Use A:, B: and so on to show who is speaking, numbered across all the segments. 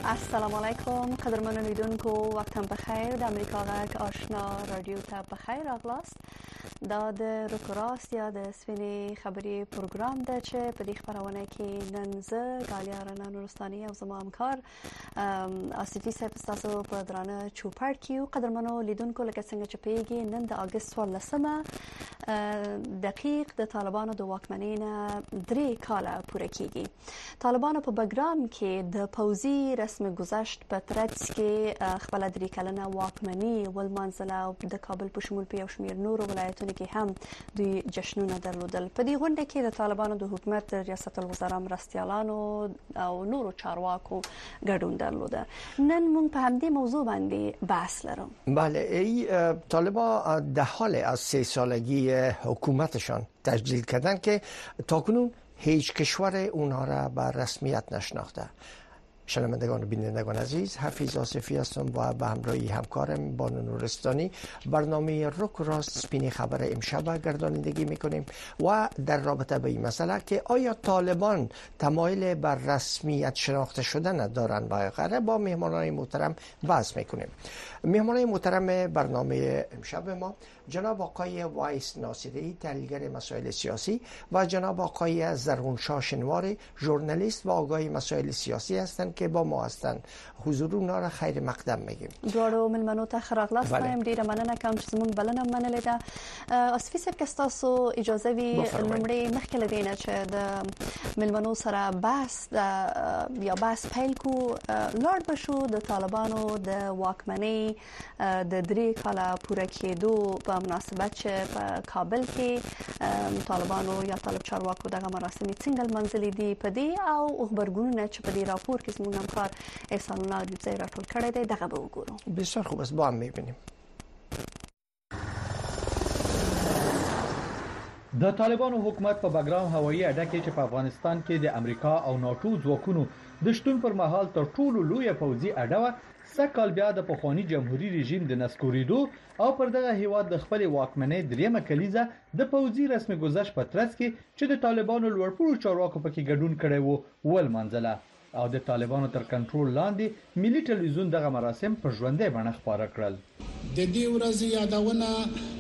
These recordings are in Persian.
A: السلام علیکم قدرمنو لیدونکو وخت هم بخیر د امریکا غږ آشنا رادیو ته بخیر راغلاست دا د رکوراست یا د سپینې خبري پروګرام ده چې په دې خبرونه کې نن زه ګالیا رنا نورستاني او زما همکار آصفي صاحب تاسو په درانه چوپړ کې قدرمنو لیدونکو لکه څنګه چې پیږي نن د اگست 14 دقیق د طالبانو د واکمنۍ نه 3 کاله پوره کیږي طالبانو په بګرام کې د پوزي رسم گذشت په ترڅ کې خپل 3 کلنه واکمنۍ ولمنځله او د کابل په شمول په یو شمېر نورو ولایتونو کې هم دوی جشنونه درلودل په دې غونډه کې د طالبانو د حکومت ریاست الوزرا مرستیالانو او نورو چارواکو ګډون درلوده نن موږ په همدې موضوع باندې بحث لرم
B: بله طالبان در حال از 3 سالگی حکومتشان تجلیل کردن که تاکنون هیچ کشور اونها را به رسمیت نشناخته. شنوندگان و بینندگان عزیز، حفیظ آصفی هستم و به همراهی همکارم بانو نورستانی برنامه رک و راست سپین خبر امشب گردانندگی میکنیم و در رابطه به این مسئله که آیا طالبان تمایل بر رسمیت شناخته شدن دارن و غیره با مهمانان محترم بحث میکنیم. مهمانان محترم برنامه امشب ما جناب آقای وایس ناصری تحلیلگر مسائل سیاسی و جناب آقای زرغونشاه شنوار ژورنالیست و آگاه مسائل سیاسی هستند که با ما هستند. حضور اونا را خیر مقدم میگیم.
A: دواړو ملمنو ته ښه راغلاست وایم ډیره مننه کوم چې زموږ بلنه منلې ده. آصفي صاحب که ستاسو اجازه وي لومړی مخکې له دې نه چې د ملمنو سره بحث پیل کړو لاړ بشو د طالبانو د واکمنۍ د 3 کاله پوره کېدو په مناسبت چې په کابل کې طالبانو یا طالب چارواکو دغه مراسم څنګه منځلي دي په دې او خبرګونونه چې په دې راپور کې زموږ همکار احسان الله دیوزی راټول کړی دی دغه به وګورو.
B: بسیار خوب است با هم میبینیم.
C: د طالبانو حکومت په بګرام هوایي اډه کې چې په افغانستان کې د امریکا او ناتو ځواکونو د شتون پر مهال تر ټولو لوی پوځي اډه سکهال بیا د پخوانی جمهوریت رژیم د نسکوریدو او پر دغه هیواد د خپل واکمنۍ دریمه کلیزه د پوځي رسم گذشت په ترڅ کې چې د طالبانو لوړپوړو چارواکو پکې ګډون کړي وو ولمنځله او د طالبانو تر کنټرول لاندې ملي ټلویزیون دغه مراسم په ژوندۍ بڼه خبره کړل.
D: د دې ورځې یادونه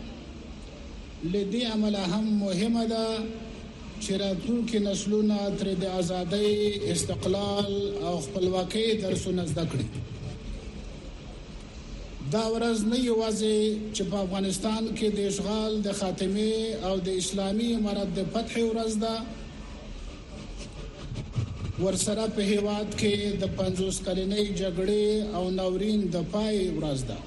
D: لدې عمله هم مهمه ده چې راتلونکي نسلونه تر د ازادۍ استقلال او خپلواکۍ درسونه زده کړي. دا ورځ نه یوازې چې په افغانستان کې د اشغال د خاتمه او د اسلامي امارت د فتح ورځ ده ورسره په هیواد کې د 50 کلنۍ جګړې او ناورین د پای ورځ ده.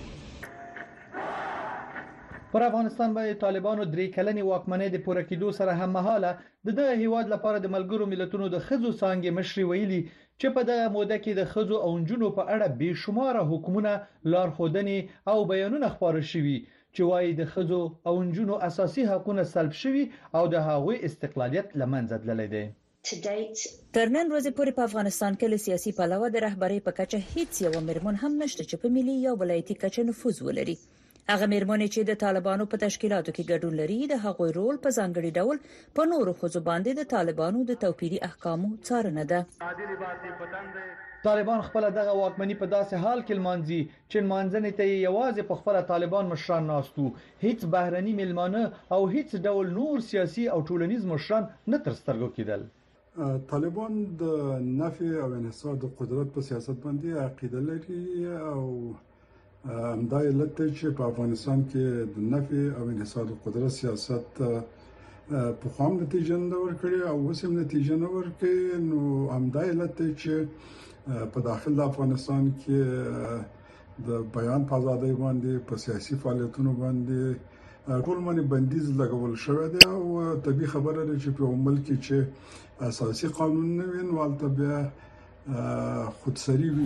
C: پر افغانستان باندې طالبانو 3 کلنې واکمنۍ د پوره کېدو سره هم مهاله دغه هیواد لپاره د ملګرو ملتونو د خزو څانګې مشري ویلي چې په دغه موده کې د خزو او جنونو په اړه بې شمار حکومتونه لارښودنې او بیانونه خپاره شوي چې وايي د خزو او جنونو اساسي حقوقونه سلب شوي او د هغوی استقلالیت لمنځه تللی دی.
E: تر نن ورځې پورې په افغانستان کې له سیاسي پلوه د رهبرۍ په کچه هیڅ یو مرمن هم نشته چې په ملي یا ولایتي کچه نفوذ ولري. هغه مرمنې چې د طالبانو په تشکیلاتو کې ګډون لري د هغوی رول په ځانګړي ډول په نورو خزو باندې د طالبانو د توپیري احکامو څارنه ده.
C: طالبان خپل دغه واکمنۍ په داسې حال کې لمانځي چې منځنۍ ته یوازې په خپل طالبان مشران ناستو هیڅ بهرني ملمانه او هیڅ ډول نور سیاسي او ټولنیز مشران نه تر سترګو کېدل.
F: طالبان د نفي او انحصار د قدرت په سیاست باندې عقیده لري او همدا علت چې په افغانستان کې د نفي او انحصار د قدرت سیاست په خام نتیجه نه ورکړي او اوس هم نتیجه نه ورکړي. نو همدا علت چې په داخل د افغانستان کې د بیان په ازادۍ باندې په سیاسي فعالیتونو باندې ټول باندې بندیز لګول شوی دی او طبيعي خبره ده چې په ملک کې چې اساسي قانون نه وین والته بیا خودسری وي.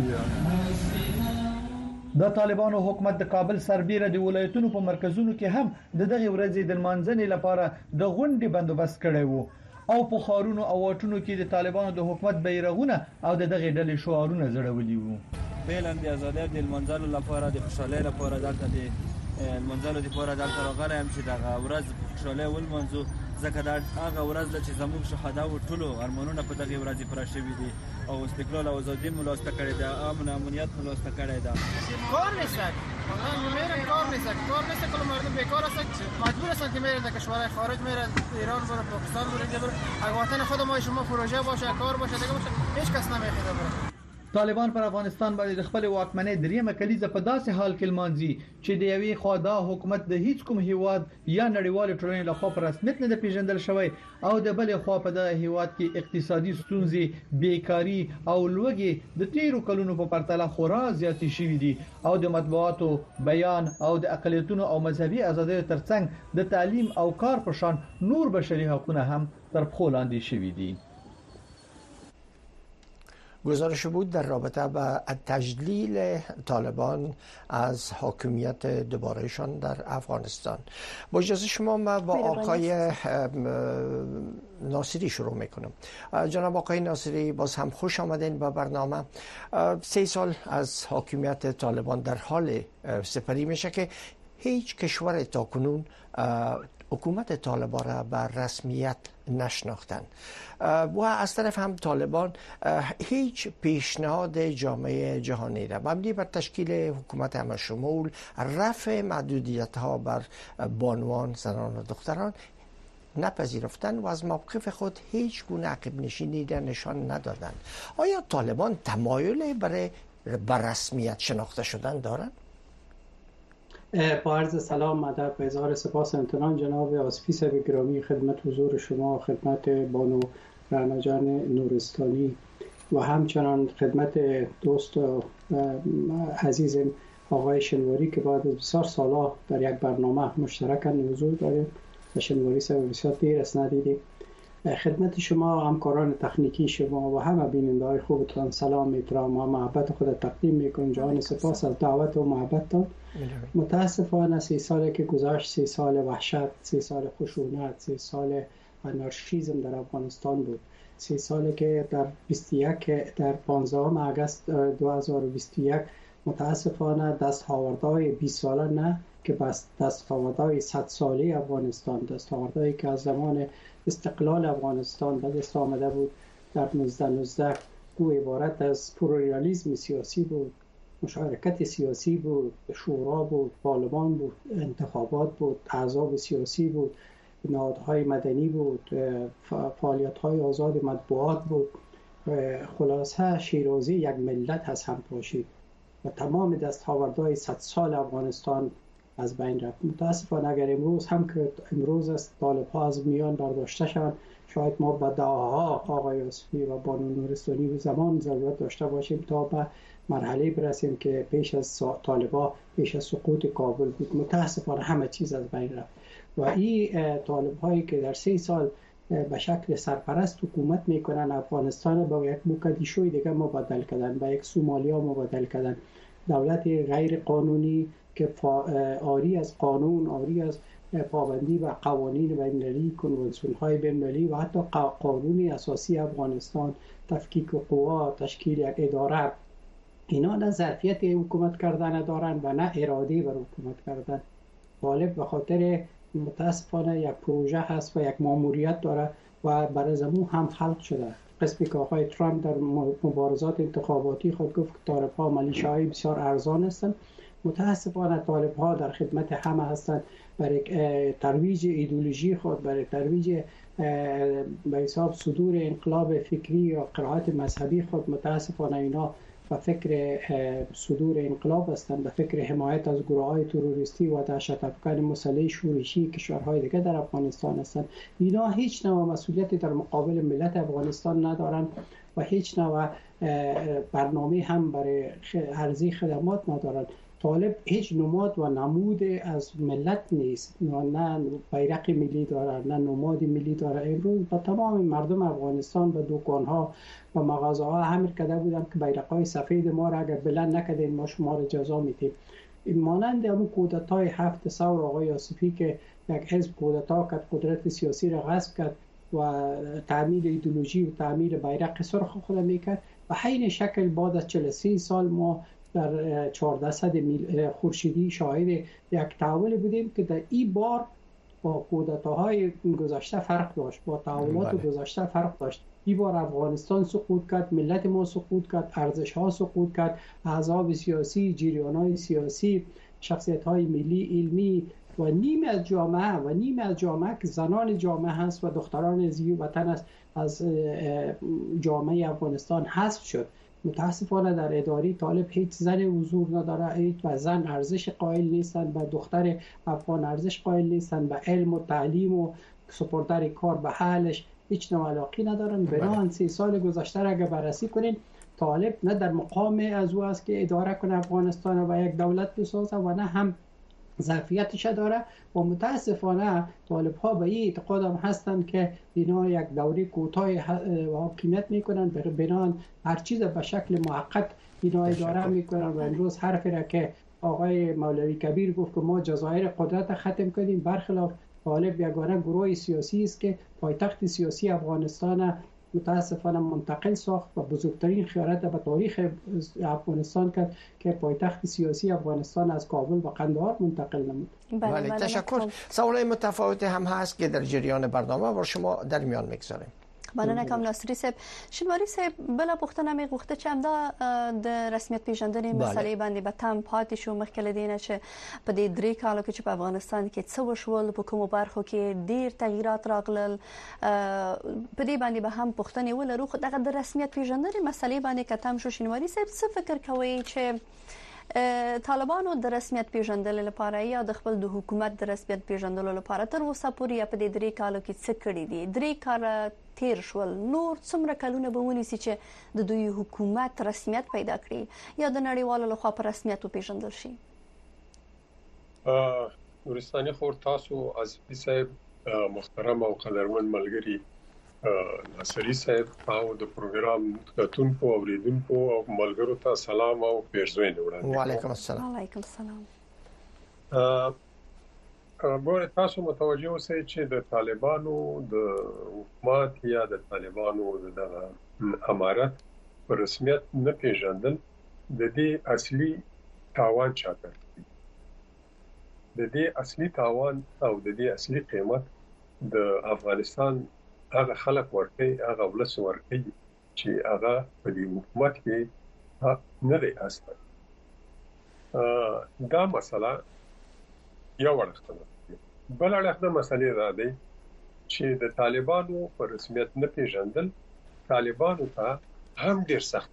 C: د طالبانو حکومت د کابل سربېره د ولایتونو په مرکزونو کې هم دغه ورځې د منځنۍ لپاره د غونډې بندوبست کړی وو او په خارونو او واټونو کې د طالبانو د حکومت بیرغونه او دغه ډلې شعارونه زړولي وو.
G: بیلن د ازادۍ د منځلو لپاره د خوشحالۍ لپاره دلته د منځلو لپاره دلته راغلی هم چې دغه ورځ خوشحالۍ ولمنځو ځکه دا هغه ورځ ده چې زموږ شهداو ټولو ارمانونه په دغه ورځ پوره شوي دي او استقلال او ازادي مو لاسته کړې ده، امن امنیت مو لاسته کړې ده.
H: کار نیست، واقعا میرن کار نیست کل مردم بیکار هستند، مجبور هستند که میرن در کشورهای خارج، میرن ایران بره، پاکستان بره، دیگه بره. اگه وطن خود ما شما پروژه باشه، کار باشه، دیگه باشه، هیچ کس نمیخواد بره.
C: طالبان پر افغانستان باندې د خپل واکمنۍ دریمه کلیزه په داسې حال کې لمانځي چې د یوې خوا دا حکومت د هیڅ کوم هیواد یا نړیوال ټولنې لخوا په رسمیت نه پیژندل شوی او د بلې خوا په دغه هیواد کې اقتصادي ستونزې، بیکاری او لوږې د تیرو کلونو په پرتله خورا زیاتې شوې دي او د مطبوعاتو، بیان او د اقلیتونو او مذهبي ازادۍ ترڅنګ د تعلیم او کار په شان نور بشري حقوق هم تر پښو لاندې شوي دي.
B: گزارش بود در رابطه با تجلیل طالبان از حاکمیت دوبارهشان در افغانستان. با اجازه شما ما با آقای ناصری شروع میکنم. جناب آقای ناصری، باز هم خوش آمدین به برنامه. 3 سال از حاکمیت طالبان در حال سپری میشه که هیچ کشور تاکنون حکومت طالبان را به رسمیت نشناختند و از طرف هم طالبان هیچ پیشنهاد جامعه جهانی را مبنی بر تشکیل حکومت همشمول، رفع محدودیت ها بر بانوان، زنان و دختران نپذیرفتند و از موقف خود هیچ گونه عقب نشینی را نشان ندادند. آیا طالبان تمایل برای رسمیت شناخته شدن دارند؟
I: با عرض سلام، ادب و اظهار سپاس و امتنان جناب آصفی صاحب گرامی، خدمت حضور شما، خدمت بانو رعنا جان نورستانی و همچنان خدمت دوست و عزیزم آقای شنواری که بعد از بسیار سالا در یک برنامه مشترک حضور داریم و شنواری صاحب بسیار دیر است ندیدیم. خدمت شما، همکاران تکنیکی شما و همه بیننده های خوبتان سلام، احترام و محبت خود تقدیم میکنم. جان سپاس از دعوت و محبتتان. متاسفانه 3 سالی که گذشت، 3 سال وحشت، 3 سال خشونت، 3 سال آنارشیسم در افغانستان بود. 3 سالی که در 15 آگوست 2021 متاسفانه دستاوردهای 20 ساله نه که بس دستاوردهای 100 ساله افغانستان، دستاوردهایی که از زمان استقلال افغانستان به دست آمده بود در 1919 او عبارت از پلورالیسم سیاسی بود، مشارکت سیاسی بود، شورا بود، پارلمان بود، انتخابات بود، احزاب سیاسی بود، نهادهای مدنی بود، فعالیت‌های آزاد مطبوعات بود. خلاصه شیرازی یک ملت از هم پاشید و تمام دستاوردهای 100 سال افغانستان از بین رفت. متاسفانه اگر امروز هم که امروز است طالب‌ها از میان برداشته شوند، شاید ما به دعاها آقای آصفی و بانو نورستانی و زمان ضرورت داشته باشیم تا به مرحله برسیم که پیش از طالب‌ها، پیش از سقوط کابل بود. متاسفانه همه چیز از بین رفت و این طالب‌هایی که در 3 سال به شکل سرپرست حکومت میکنن افغانستان با یک موگادیشوی دیگه مبادل کردن، با یک سومالیا مبادل کردن. دولت غیر قانونی که عاری از قانون، عاری از پابندی و قوانین بین‌المللی، کنوانسیون‌های بین‌المللی و حتی قانون اساسی افغانستان، تفکیک قوا، تشکیل یک اداره، اینا نه ظرفیت حکومت کردن دارن و نه اراده بر حکومت کردن. طالب به خاطر متاسفانه یک پروژه هست و یک ماموریت داره و برای زمون هم خلق شده. قسمی که آقای ترامپ در مبارزات انتخاباتی خود گفت که طالب‌ها ملیشه‌های بسیار ارزان هستند. متاسفانه طالب‌ها در خدمت همه هستند برای ترویج ایدئولوژی خود، برای ترویج به حساب صدور انقلاب فکری یا قرائت مذهبی خود. متاسفانه اینا به فکر صدور انقلاب هستند، به فکر حمایت از گروه‌های تروریستی و دهشت افکن مسلح شورشی کشورهای دیگه در افغانستان هستند. اینا هیچ نوع مسئولیتی در مقابل ملت افغانستان ندارند و هیچ نوع برنامه هم برای عرضه خدمات ندارند. طالب هیچ نماد و نمود از ملت نیست، نه بیرق ملی داره، نه نماد ملی داره. امروز با تمام مردم افغانستان به دکان‌ها و مغازه‌ها همین کده بودم که بیرق‌های سفید ما را اگر بلند نکردین ما شما را جزا میدیم. این مانند همون کودتای 7 ثور آقای آصفی که یک حزب کودتا کرد، قدرت سیاسی را غصب کرد و تعمیل ایدئولوژی و تعمیل بیرق سرخ خود میکرد. و حین شکل بعد از 43 سال ما در 1400 خورشیدی شاهد یک تحول بودیم که در این بار با کودتاهای گذشته فرق داشت، با تحولات گذشته فرق داشت. این بار افغانستان سقوط کرد، ملت ما سقوط کرد، ارزش ها سقوط کرد، احزاب سیاسی، جریان های سیاسی، شخصیت های ملی علمی و نیم از جامعه که زنان جامعه هست و دختران زی وطن است از جامعه افغانستان حذف شد. متاسفانه در اداره طالب هیچ زن حضور نداره، هیچ و زن ارزش قائل نیستن، و دختر افغان ارزش قائل نیستن، به علم و تعلیم و سپردن کار به حالش هیچ نوع علاقه ندارن. بنابراین 3 سال گذشته را اگر بررسی کنین، طالب نه در مقام از او است که اداره کنه افغانستان و یک دولت بسازه و نه هم ظرفیتش داره. و متاسفانه طالب ها به این اعتقاد هم هستند که اینا یک دوره کوتاه حاکمیت میکنن، بنابراین هر چیز به شکل موقت اینا اداره میکنن. و امروز حرفی را که آقای مولوی کبیر گفت که ما جزایر قدرت ختم کردیم، برخلاف طالب یگانه گروه سیاسی است که پایتخت سیاسی افغانستان متاسفانه منتقل ساخت و بزرگترین خیانت به تاریخ افغانستان کرد که پایتخت سیاسی افغانستان از کابل و قندهار منتقل نمود.
B: بله تشکر. سوال متفاوت هم هست که در جریان برنامه با شما در میان میگذاریم.
A: مننه کوم ناصری صاحب. شینواری صاحب بل پوښتنه مې غوښته چې همدا د رسمیت پیژندنې مسلې باندې به تام پاتې شو مخکې له دې نه چې په دې 3 کالو کې چې په افغانستان کې څه وشول، په کومو برخو کې ډېر تغییرات راغلل، په دې باندې به هم پوښتنې ولرو. خو دغه د رسمیت پیژندنې مسلې باندې کتم شو. شینواری صاحب څه فکر کوي چې طالبانو د رسمیت پیژندلو لپاره یا د خپل د حکومت د رسمیت پیژندلو لپاره تر اوسه پورې په دې 3 کالو کې څه کړي دي؟ 3 کال تیر شول، نور څومره کلونه به ونیسي چې د دوی حکومت رسمیت پیدا کړي یا د نړیوالو لخوا په رسمیت وپیژندل شي؟
J: نورستاني خور تاسو عزیزي صاحب، محترم او قدرمن ملګری ناصری صاحب او د پروګرام کتونکو او اوریدونکو او ملګرو ته سلام او پیرزوینه وړاندې.
B: وعلیکم السلام.
A: وعلیکم السلام.
J: ګوره تاسو متوجه اوسئ چې د طالبانو د حکومت یا د طالبانو د امارت په رسمیت نه پیژندل د دې اصلي تاوان چاته د دې اصلي تاوان او د دې اصلي قیمت د افغانستان هغه خلک ورته هغه ولس ورته چې هغه په دې حکومت کې نه دی اصلا. دا مسله یو ورته بل اړخ مسلې را دي چې د طالبانو په رسمیت نه پیژندل طالبانو ته هم ډیر سخت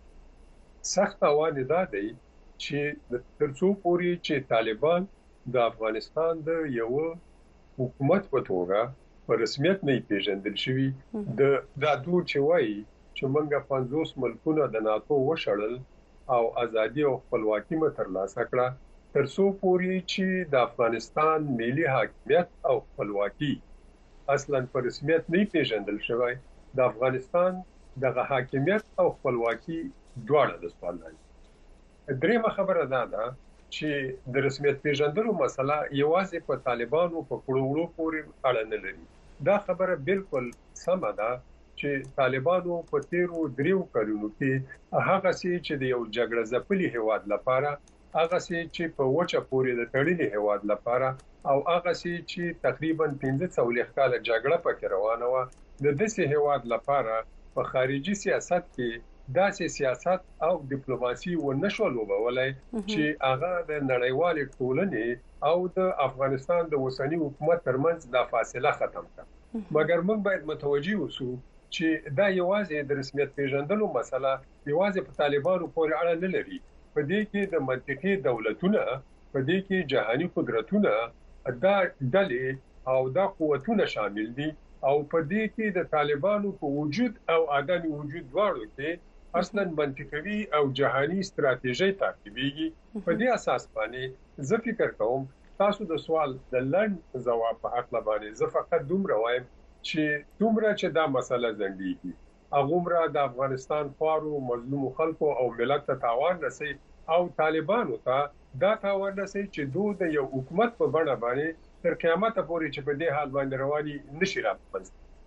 J: تاوان دی چې ترڅو پورې چې طالبان د افغانستان د یو حکومت په توګه په رسمیت نه پیژندل شوی د دادو چې وایي چې موږ 50 ملکونه د ناتو وشړل او ازادي او خپلواکي مو ترلاسه کړه، ترڅو پورې چې د افغانستان ملي حاکمیت او خپلواکي اصلا په رسمیت نه پیژندل شوی، د افغانستان د حاکمیت او خپلواکي دواړه د سوال لري. درېمه خبره ده چې د رسمیت پیژندلو مسله یوازې په طالبانو په کړوړو پورې اړه نه لري. دا خبره بالکل سمه ده چې طالبانو په تیرو 3 کلونو کې هغه چې د یو جګړه ځپلي هیواد لپاره، هغه چې په وچه پورې د تړلي هیواد لپاره او هغه چې تقریبا 15 کاله جګړه پکې روانه و، د دې هیواد لپاره په خارجي سیاست کې داسې سیاست او ډیپلوماسي و نشول وبولای چې هغه د نړیوال ټولنې او د افغانستان د اوسنی حکومت ترمنځ د فاصله ختم کړه. مګر موږ باید متوجي اوسو چې دا یوازې د رسمیت پیژندلو مسله یوازې په طالبانو پورې اړه نه لري. په دې کې د منطقي دولتونه، په دې کې جهاني قدرتونه، دا ډلې او دا قوتونه شامل دي او په دې کې د طالبانو په وجود او عدم وجود دواړو کې اصلا منطقي او جهاني استراتیژي تعقیبېږي. په دې اساس باندې زه فکر کوم تاسو د سوال د لند جواب په حق باندې زه فقط دومره وایم چې دومره چې دا مسله زندګي هغه د افغانستان خوارو مظلوم خلکو او ملت ته تاوان رسي او طالبانو ته دا تاوان رسي چې دوی د یو حکومت په بڼه باندې تر قیامت پورې چې په دې حال باندې رواني نشي راپنځ.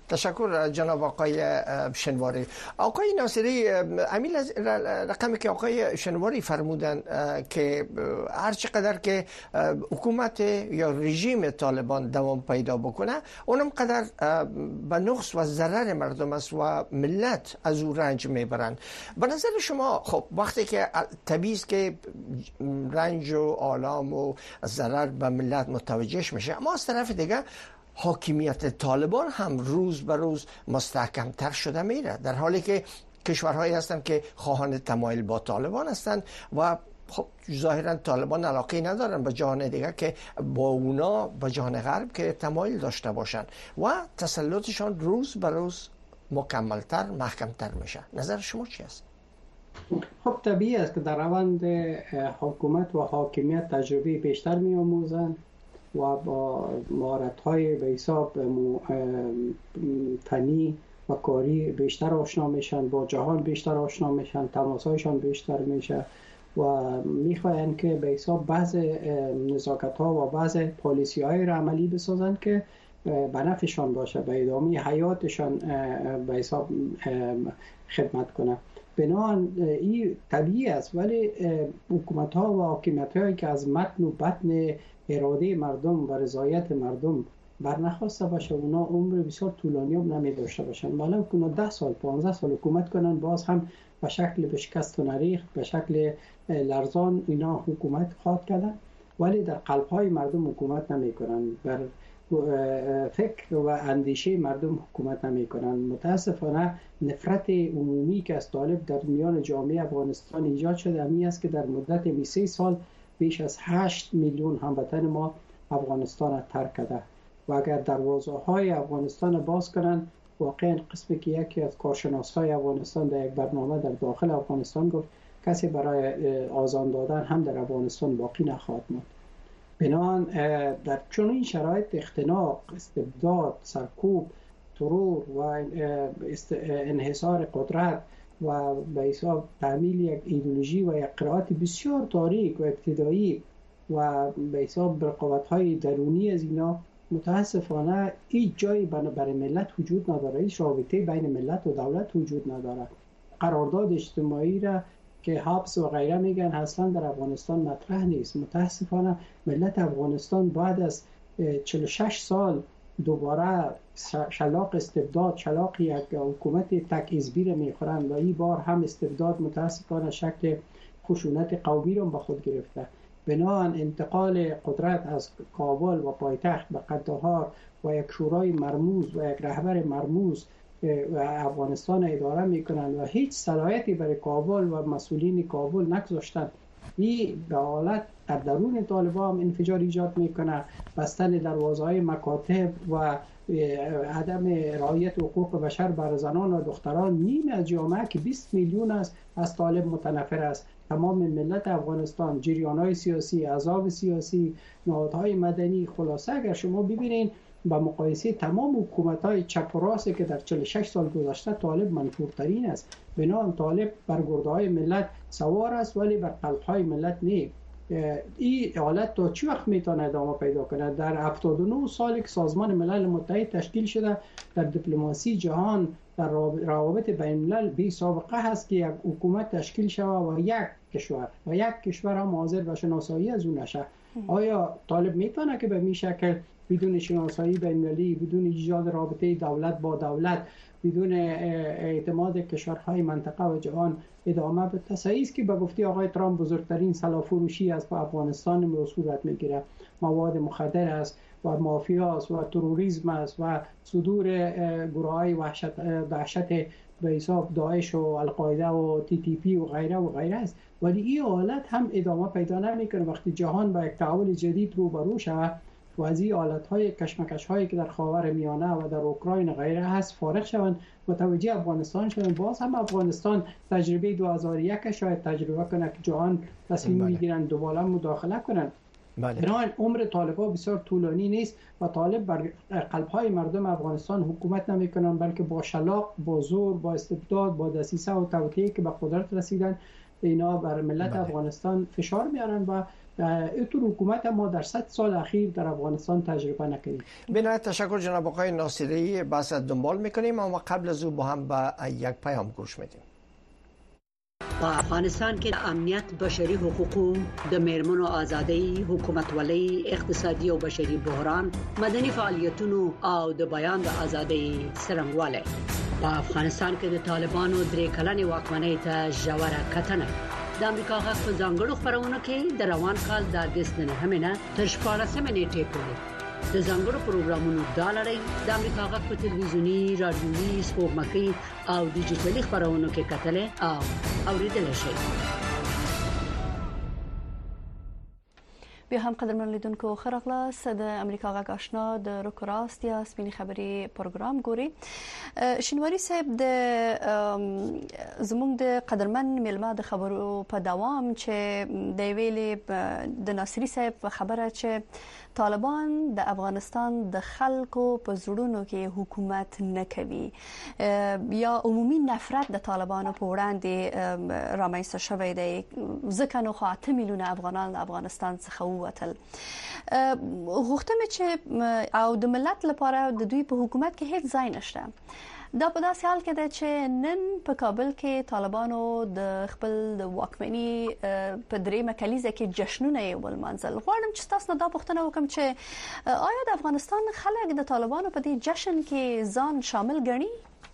B: تشکر جناب آقای شنواری. آقای ناصری، امیل رقمی که آقای شنواری فرمودن که هر چقدر که حکومت یا رژیم طالبان دوام پیدا بکنه اونم قدر به نقص و ضرر مردم است و ملت از او رنج میبرن. به نظر شما خب وقتی که طبیعی است که رنج و آلام و ضرر به ملت متوجه میشه، اما از طرف دیگه حاکمیت طالبان هم روز به روز مستحکم تر شده میره، در حالی که کشورهایی هستند که خواهان تمایل با طالبان هستند و خب ظاهرا طالبان علاقه ندارن به جهان دیگه که با اونا به جهان غرب که تمایل داشته باشن و تسلطشان روز به روز مکملتر محکمتر میشه. نظر شما چی است؟
I: خب طبیعی است که در روند حکومت و حاکمیت تجربه بیشتر می آموزند و با مهارت‌های به حساب فنی و کاری بیشتر آشنا میشن، با جهان بیشتر آشنا میشن، تماس‌هایشان بیشتر میشه و میخواین که به حساب بعض نزاکت‌ها و بعض پالیسی‌های را عملی بسازند که به نفعشان باشه، به ادامه حیاتشان به حساب خدمت کنه. بنابراین این طبیعی است، ولی حکومت‌ها و حاکمیت‌هایی که از متن و بطن اراده مردم و رضایت مردم برنخواسته باشه، اونا عمر بسیار طولانی هم نمی داشته باشن. ولی اونا 10 سال 15 سال حکومت کنن، باز هم به شکل بشکست و نریخت، به شکل لرزان اینا حکومت خواهد کردن، ولی در قلب‌های مردم حکومت نمی کنن، بر فکر و اندیشه مردم حکومت نمی کنن. متاسفانه نفرت عمومی که از طالب در میان جامعه افغانستان ایجاد شده امی است که در مدت 3 سال بیش از 8 میلیون هموطن ما افغانستان را ترک کرده و اگر دروازه‌های افغانستان باز کنند، واقعا قسمی که یکی از کارشناس‌های افغانستان در یک برنامه در داخل افغانستان گفت کسی برای آزاد دادن هم در افغانستان باقی نخواهد ماند. بنابراین در چنین شرایط اختناق، استبداد، سرکوب، ترور و انحصار قدرت و به حساب تعمیل یک ایدئولوژی و یک قرائت بسیار تاریک و ابتدایی و به حساب رقابت‌های درونی از اینا، متاسفانه هیچ جایی برای ملت وجود نداره، هیچ رابطه بین ملت و دولت وجود نداره. قرارداد اجتماعی را که حبس و غیره میگن اصلا در افغانستان مطرح نیست. متاسفانه ملت افغانستان بعد از 46 سال دوباره شلاق استبداد، شلاق یک حکومت تک حزبی را میخورن و این بار هم استبداد متاسفانه شکل خشونت قومی را به خود گرفته. بنابراین انتقال قدرت از کابل و پایتخت به قندهار و یک شورای مرموز و یک رهبر مرموز و افغانستان اداره میکنن و هیچ صلاحیتی برای کابل و مسئولین کابل نگذاشتن. این به حالت در درون طالبان انفجار ایجاد میکنه، بستن دروازه‌های مکاتب و عدم رعایت حقوق بشر بر زنان و دختران. نیم از جامعه که 20 میلیون است از طالب متنفر است. تمام ملت افغانستان، جریان‌های سیاسی، احزاب سیاسی، نهادهای مدنی، خلاصه اگر شما ببینید با مقایسه تمام حکومت‌های چپ و راستی که در 46 سال گذشته طالب منفورترین است. بنابراین طالب بر گرده‌های ملت سوار است ولی بر قلب‌های ملت نه. این حالت تا چی وقت میتونه ادامه پیدا کنه؟ در 79 سالی که سازمان ملل متحد تشکیل شده، در دیپلماسی جهان در روابط بین الملل بی سابقه هست که یک حکومت تشکیل شود و یک کشور هم حاضر به شناسایی از اون نشه. آیا طالب میتونه که به این شکل بدون شناسایی بین المللی، بدون ایجاد رابطه دولت با دولت، بدون اعتماد کشورهای منطقه و جهان ادامه بده؟ صحیح است که به گفته آقای ترامپ بزرگترین سلاح فروشی از افغانستان امروز صورت میگیره، مواد مخدر است و مافیا است و تروریسم است و صدور گروه‌های وحشت به حساب داعش و القاعده و TTP و غیره است. ولی این حالت هم ادامه پیدا نمیکنه وقتی جهان با یک تحول جدید روبرو شود و از این حالت‌های کشمکش‌هایی که در خاورمیانه و در اوکراین غیره هست فارغ شوند، متوجه افغانستان شوند. باز هم افغانستان تجربه 2001 شاید تجربه کنه که جهان تصمیم میگیرن دوباره مداخله کنند. بنابراین عمر طالبان بسیار طولانی نیست و طالب بر قلب‌های مردم افغانستان حکومت نمی‌کنند، بلکه با شلاق، با زور، با استبداد، با دسیسه و توطئه که به قدرت رسیدن اینا بر ملت افغانستان فشار میارن و اینطور حکومت ما در 100 سال اخیر در افغانستان تجربه نکردیم.
B: بنایت تشکر جناب آقای ناصری. بحث دنبال میکنیم اما قبل از او با هم به یک پیام گوش میدیم.
K: په افغانستان کې د امنیت، بشري حقوقو، د میرمنو ازادۍ، حکومتولۍ، اقتصادي او بشري بحران، مدني فعالیتونو او د بیان د ازادۍ څرنګوالی. په افغانستان کې د طالبانو درې کلنې واکمنۍ ته ژوره کتنه. د امریکا غږ په ځانګړو خبرونو کې د روان کال د اگست نه تر 14 نیټې پورې د ځانګړو پروګرامونو دا لړۍ د امریکا غږ په تلویزیوني، رادیوي، سپوږمکۍ او ډیجیټلي خبرونو کې کتلې او اوریدل شي.
A: بیا هم قدرمن لیدونکو خراغلاس د امریکا غږ آشنا د روکراست یا سپینې خبرې پروګرام ګوري. شینواری صاحب د زموږ د قدرمن ملما د خبرو په دوام چې د ویلې د ناصری صاحب خبره چې طالبان د افغانستان د خلکو په زړونو کې حکومت نه کوي یا عمومي نفرت د طالبانو په وړاندې رامنځته شوی دی، ځکه نو 8 میلیونه افغانان د افغانستان څخه ووتل. غوښتم چې او د ملت لپاره د دوی په حکومت کې هیڅ ځای نشته. دا په داسې حال کې ده چې نن په کابل کې طالبانو د خپل د واکمنۍ په دریمه کلیزه کې جشنونه یې ولمانځل. غواړم چې تاسو نه دا پوښتنه وکړم چې آیا د افغانستان خلک د طالبانو په دې جشن کې ځان شامل ګڼي؟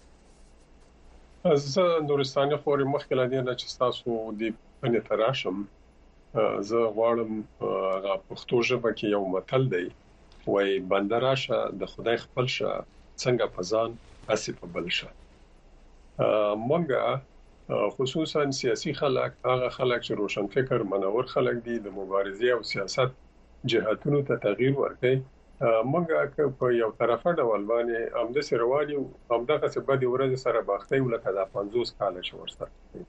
J: زه نورستاني خوري مخکې لدی نه چې تاسو د پنځه تراشم زه غواړم هغه پښتو ژبه کې یو متل دی وای بندراشه د خدای خپل شه څنګه فزان اسی په بلشه. مونږه خصوصا سیاسي خلک هغه خلک چې روشن فکر منور خلک دي د مبارزې او سیاست جهاتونو ته تغییر ورکړي. مونږه په یو طرفه ډول باندې امده رواني او همدغه څه بده ورځ سره باختي ولکه د 50 کال شورسته.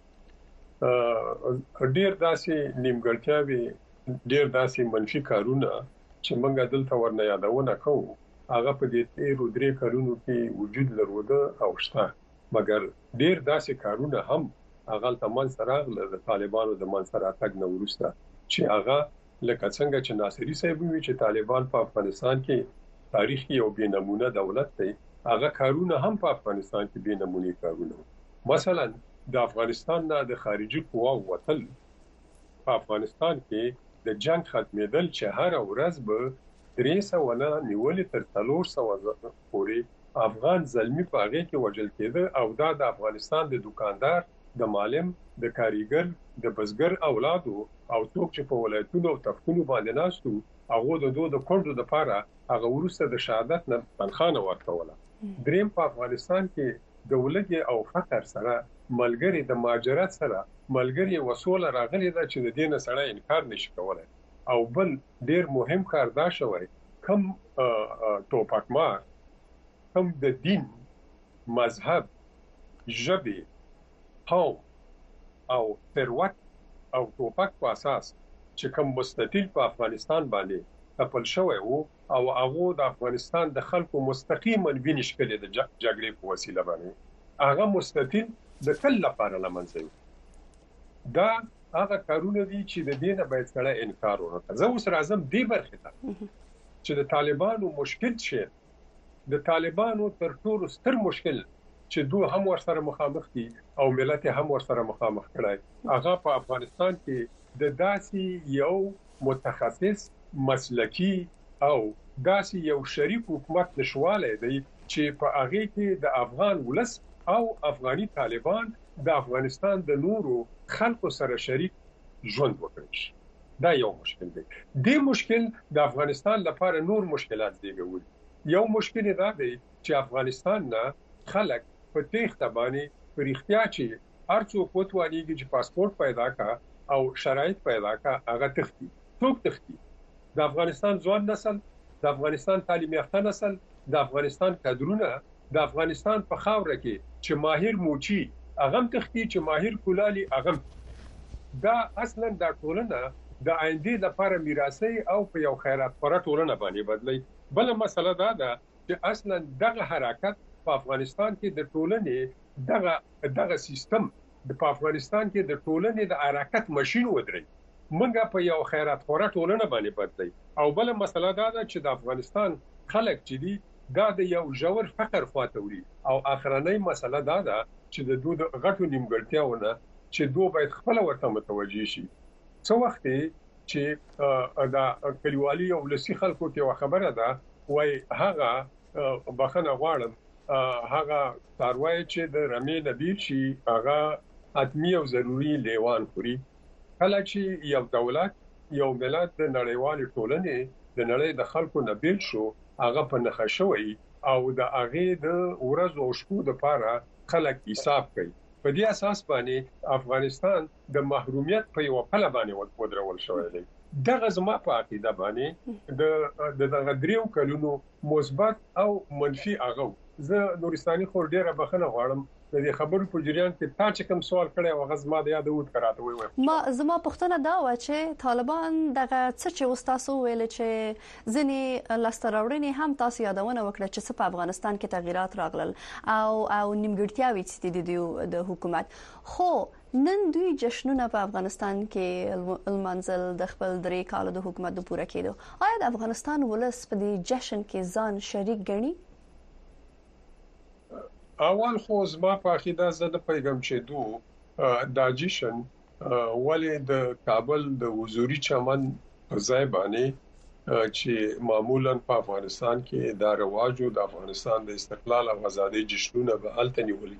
J: ډیر داسې نیمګړتیاوي، ډیر داسې منفي کارونه چې مونږه دلته ورنه یادونه کوو هغه په دې تیرو درې کارونو کې وجود لرلوده او شته، مګر ډیر داسې کارونه هم هغه تمن سره د طالبانو د منصر اتګ نو ورسته چې هغه لکه څنګه چې ناصری صاحب وی چې طالبان په افغانستان کې تاریخي او بینمونه دولت دی، هغه کارونه هم په افغانستان کې بینمونی کارونه. مثلا د افغانستان نه د خارجي قواو وتل، په افغانستان کې د جنگ ختمېدل چې هر ورځ به 300 نه نیولې تر 400 پورې افغان زلمی په هغه کې وجل کېده او دا د افغانستان د دکاندار، د معلم، د کاریګر، د بزګر اولادو او څوک چې په ولایتونو او تختونو باندې ناشتو هغه د دوه د کورډو د پاره هغه ورسته د شهادت نه تنخانه ورکوله. دریم په افغانستان کې د ولګي او فقر سره ملګری د مهاجرت سره ملګری وسوله راغلی دا چې د دینه سره انکار نشي کولای. او بل ډیر مهم کار دا شوی کم توپکمار، کم د دین، مذهب، ژبه، قوم او ثروت او توپک په اساس چې کم مستطیل په افغانستان باندې خپل شوی وو او هغه د افغانستان د خلکو مستقیما وینش کړي د جګړې په وسیله باندې هغه مستطیل د کله لپاره لمنځي. دا هغه کارونه دي چې د دینه باید سره انکار وکړي. زه اوس راځم دی برخه ته چې د طالبانو مشکل شي. د طالبانو تر ټولو ستر مشکل چې دوی هم ورسره مخامخ دي او ملت هم ورسره مخامخ کړای هغه په افغانستان کې د داسي یو متخصص مسلکی او داسي یو شریک حکومت نشواله دی چې په هغه کې د افغان ولس او افغاني طالبان د افغانستان د نورو خلکو سره شریک ژوند وکړي. دا یو مشکل دی. د مشکل د افغانستان لپاره نور مشکلات دیږي. یو مشکل دا دی چې افغانستان نه خلک په تېښته باندې پرېختیا چې هر څوک وتوانیږي چې پاسپورت پیدا کا او شرایط پیدا کا هغه تختی. څوک تختی؟ د افغانستان ځوان نسل، د افغانستان تعلیم یافته نسل، د افغانستان کادرونه، د افغانستان په خاوره کې چې ماهر موچی اغم تختی چې ماهر کولالي اغم. دا اصلا د ټولنه د آینده لپاره میراثي او په یو خیرات پر ټولنه باندې بدلی. بل مسله دا ده چې اصلا دغه حرکت په افغانستان کې د ټولنې دغه سیستم په افغانستان کې د ټولنې د حرکت ماشين ودرې. منګه په یو خیرات خورا ټولنه باندې بدلی او بل مسله دا ده چې د افغانستان خلک چې دي دا د یو ژور فقر خاطوري او اخرنۍ مسله دا ده چې د دوه غټو نیمګړتیاونه چې دوه باید خپل ورته متوجي شي څو وخت چې دا کلیوالي او لسی خلکو ته خبره ده وای هغه بخنه غواړم هغه څاروي چې د رمې نبیل شي هغه اتمی او ضروری لیوان خوري کله چې یو دولت یو ملت د نړیوال ټولنې د نړۍ د خلکو نبیل شو هغه په نخښه شوی او د هغه د ورځ او شپو د لپاره خلک حساب کوي په دې اساس باندې افغانستان د محرومیت په یو پله باندې ودرول شوی دی دغه زما په عقیده باندې د دریو کلونو مثبت او منفي هغه زه نورستاني خور ډیره بخنه غواړم د دې خبرو په جریان کې تا چې کوم سوال کړی او غزما د یاد وټ کراته وي
A: ما زما پښتنه دا و چې طالبان دغه څه چې وستاسو ویل چې ځنی لاستراوړنی هم تاسو یادونه وکړه چې په افغانستان کې تغیرات راغلل او نیمګړتیاوې چې د حکومت خو نن دوی جشنونه په افغانستان کې المنزل د خپل درې کال د حکومت د پوره کېدو آیا د افغانستان ولس په دې جشن کې ځان شریک ګڼي
J: اول خو زما په عقیده زه د پیغام چې دوه د جشن ولې د کابل د حضوري چمن ځای باندې چې معمولا په افغانستان کې د رواجو د افغانستان د استقلال او ازادۍ جشنونه به الته نیول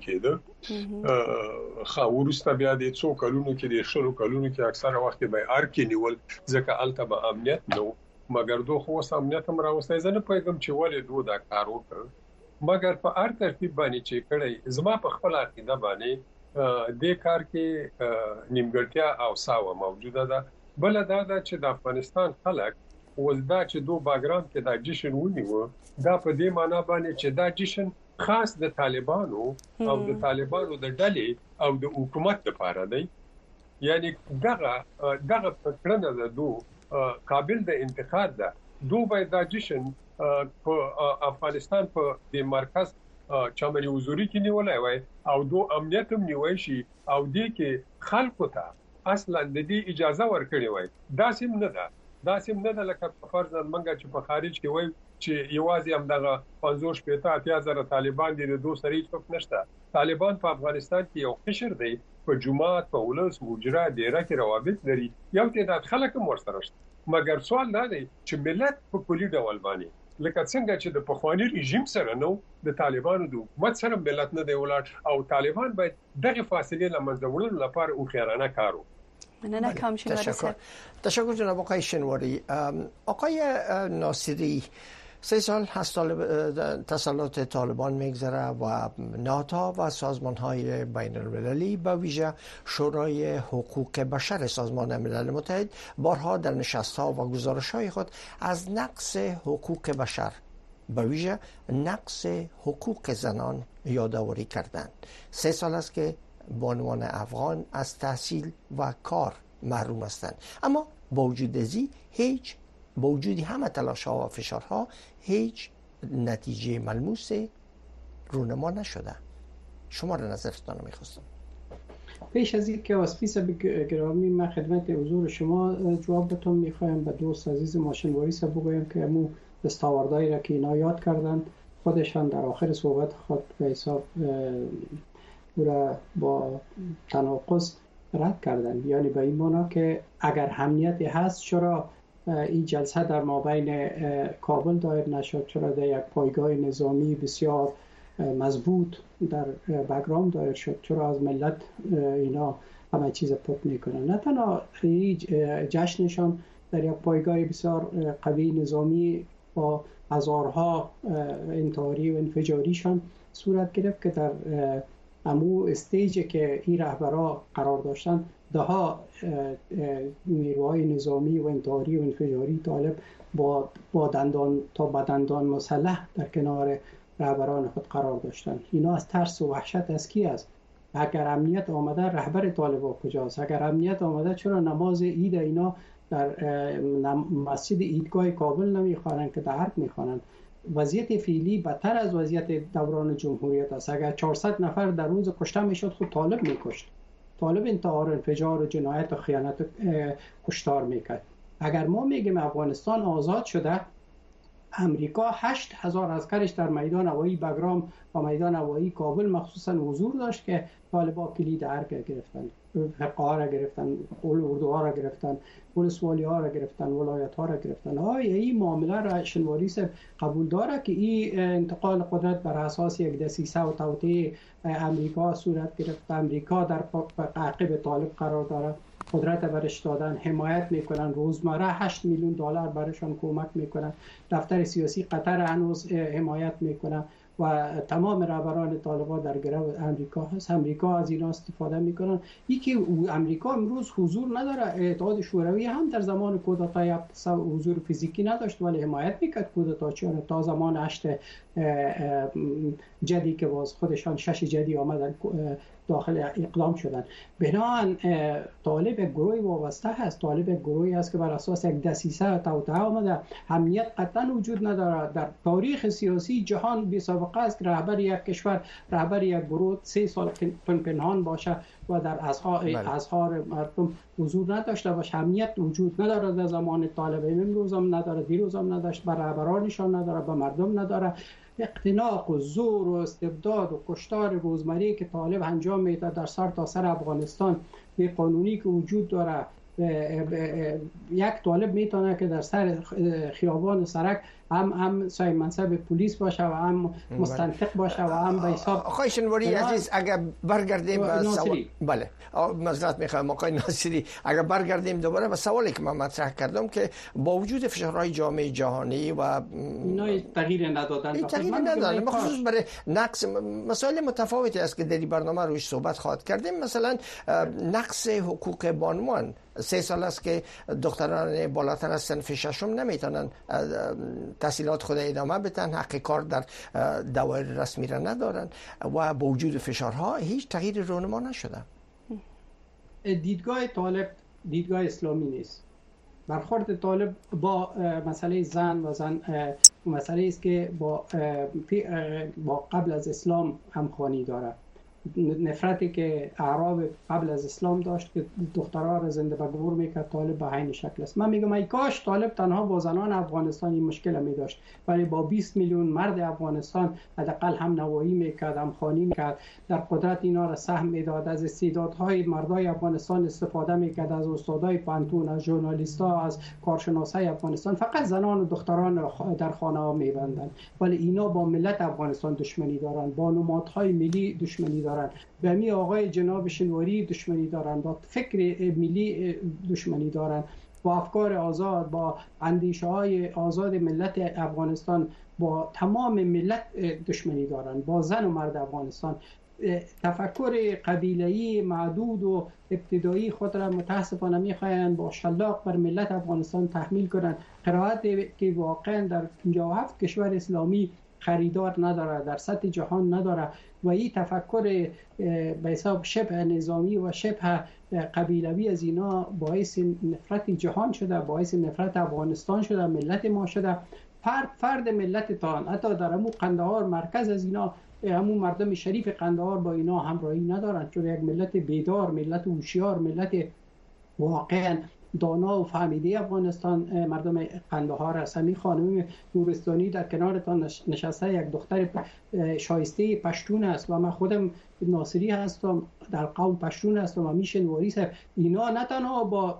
J: کېده خو ورسته بیا د څو کلونو کې د شلو کلونو کې اکثره وخت به ارکی نیول ځکه الته به امنیت نو مګر دوه خو امنیت هم راوستي زنه پیغام چې ولې دوه دا کار وکړ مګر په هر ترتیب باندې چې کړی زما په خپل عقیده باندې د کار کې نیمګړتیا او ساوه موجوده ده بل دا چې د افغانستان خلک ولدا چې دوه باګرام کې د جشن ونیو دا په دې معنی باندې چې دا جشن خاص د طالبانو او د طالبانو د ډلې او د حکومت لپاره دی یعنی دغه فکرنه ده دوه قابل د انتقاد ده دوه باید د جشن په افغانستان په د مرکز چمن حضوري کې نیولای وای او دوه امنیت هم نیوي شي او دې کې خلکو ته اصلا د دې اجازه ورکړي وای دا سیم نه ده لکه فرض منګه چې په خارج کې وای چې یوازې هم دغه 50-80,000 طالبان دي د دوه سری څوک نشته طالبان په افغانستان کې یو قشر دی په جماعت په ولس مجرا ډیره کې روابط لري یو تعداد خلک هم ورسره شته مګر سوال دا دی چې ملت په کلی ډول باندې لکه څنګه چې د پخوانی رژیم سره نو د طالبانو د حکومت سره ملت نه دی ولاړ او طالبان باید دغه فاصله لمنځه وړلو لپاره او خیرانه کارو
A: نه کام شنواری
B: تشکر جناب آقای شنواری آقای ناصری 3 سال هست تسلط طالبان میگذره و ناتو و سازمان‌های بین‌المللی به ویژه شورای حقوق بشر سازمان ملل متحد بارها در نشست‌ها و گزارش‌های خود از نقض حقوق بشر به ویژه نقض حقوق زنان یادآوری کردند 3 سال است که بانوان افغان از تحصیل و کار محروم هستند اما با وجود ازی با وجود همه تلاش‌ها و فشارها هیچ نتیجه ملموس رونما نشده شما را نظرتان رو می‌خواستم
I: پیش از اینکه آسفیس گرامی من خدمت حضور شما جوابتون می‌خوایم به دوست عزیز ماشینواری بگویم که امو دستاوردهایی را که اینا یاد کردن خودشان در آخر صحبت خود به حساب او را با تناقض رد کردن یعنی به این معنا که اگر امنیتی هست چرا این جلسه در مابین کابل دایر نشد چرا در یک پایگاه نظامی بسیار مضبوط در بگرام دایر شد چرا از ملت اینا همه چیز پاک میکنن نه تنها جشنشان در یک پایگاه بسیار قوی نظامی با هزارها انتحاری و انفجاریشان صورت گرفت که در امو استیجی که این رهبرها قرار داشتن دهها نیروهای نظامی و انتحاری و انفجاری طالب با دندان تا بدندان مسلح در کنار رهبران خود قرار داشتن اینا از ترس و وحشت از کی است اگر امنیت آمده رهبر طالبان کجاست اگر امنیت آمده چرا نماز عید اینا در مسجد عیدگاه کابل نمیخوانند که در حرب میخوانند وضعیت فعلی بدتر از وضعیت دوران جمهوریت است اگر 400 نفر در روز کشته میشد خود طالب میکشت طالب انتحار، انفجار و جنایت و خیانت و کشتار میکرد. اگر ما میگیم افغانستان آزاد شده، امریکا 8000 عسکرش در میدان هوایی بگرام و میدان هوایی کابل مخصوصا حضور داشت که طالبان کلید ارگ گرفتن، فرقه ها را گرفتن، اردوها را گرفتن، ولسوالی ها را گرفتن، ولایت ها را گرفتن. این معامله را شنواری صاحب قبول داره که این انتقال قدرت بر اساس یک دسیسه و توطئه امریکا صورت گرفت. امریکا در عقب طالب قرار داره، قدرت برش دادن، حمایت میکنن، روزمره 8 میلیون دلار برشان کمک میکنن. دفتر سیاسی قطر هنوز حمایت میکنه و تمام رهبران طالبان در گرو امریکا هست. امریکا از اینا استفاده میکنن. یکی امریکا امروز حضور نداره. اتحاد شوروی هم در زمان کودتای حضور فیزیکی نداشت ولی حمایت میکرد کودتاچیان تا زمان 8 جدی که باز خودشان 6 جدی آمدن داخل اقدام شدن. بنابراین طالب گروهی وابسته هست، طالب گروهی است که بر اساس یک دسیسه توطئه آمده. امنیت قطعا وجود نداره. در تاریخ سیاسی جهان بی سابقه است که رهبر یک کشور، رهبر یک گروه 3 سال پنهان باشه و در اظهار مردم حضور نداشته باشه. امنیت وجود نداره در زمان طالب، امروز هم نداره، دیروز هم نداشت، بر رهبرانشان نداره، به مردم نداره. اختناق و زور و استبداد و کشتار روزمره که طالب انجام میده در سر تا سر افغانستان، به قانونی که وجود داره، یک طالب میتونه که در سر خیابان سرک هم صاحب منصب پلیس باشه و هم مستنطق باشه و هم به حساب.
B: آقای شنواری عزیز، اگر برگردیم به سوال، بله معذرت میخوام آقای ناصری، اگر برگردیم دوباره به سوالی که من مطرح کردم که با وجود فشارهای جامعه جهانی و
I: اینا تغییر ندادن،
B: مخصوص برای نقص مسائل متفاوتی است که در این برنامه روش صحبت خواهد کردیم. مثلا نقص حقوق بانوان. 3 سال است که دختران بالاتر از صنف 6 نمیتونن تحصیلات خود ادامه بدن، حق کار در دوائر رسمی را ندارن و با وجود فشارها هیچ تغییر رونما نشده.
I: دیدگاه طالب دیدگاه اسلامی نیست. برخورد طالب با مسئله زن و مسئله است که با قبل از اسلام همخوانی داره. نفرتی که اعراب قبل از اسلام داشت که دخترها را زنده به گور میکرد، طالب به عین شکل است. من میگم ای کاش طالب تنها با زنان افغانستان این مشکل می داشت، ولی با 20 میلیون مرد افغانستان حداقل هم نوایی میکرد، هم خوانی میکرد، در قدرت اینا را سهم میداد، از استعدادهای مردای افغانستان استفاده میکرد، از استادای پانتون، از ژورنالیست‌ها، از کارشناسای افغانستان. فقط زنان و دختران در خانه ها میبندند، ولی اینا با ملت افغانستان دشمنی دارن، با نمادهای ملی دشمنی دارن، به می آقای جناب شنواری دشمنی دارن، با فکر ملی دشمنی دارن، با افکار آزاد، با اندیشه های آزاد ملت افغانستان، با تمام ملت دشمنی دارن، با زن و مرد افغانستان. تفکر قبیله‌ای معدود و ابتدایی خود را متاسفانه می‌خواهند با شلاق بر ملت افغانستان تحمیل کنند. قرائتی که واقعا در 57 کشور اسلامی خریدار نداره، در سطح جهان نداره و این تفکر به حساب شبه نظامی و شبه قبیلوی از اینا باعث نفرت جهان شده، باعث نفرت افغانستان شده، ملت ما شده. فرد ملت تان حتی در همون قندهار مرکز از اینا، همون مردم شریف قندهار با اینا همراهی ندارن، چون یک ملت بیدار، ملت هوشیار، ملت واقعا دانا و فهمیده افغانستان مردم قندهار است. همین خانم نورستانی در کنارتان نشسته، یک دختر شایسته پشتون است و من خودم ناصری هستم، در قوم پشتون هستم و میشنواری صاحب. اینا نه تنها با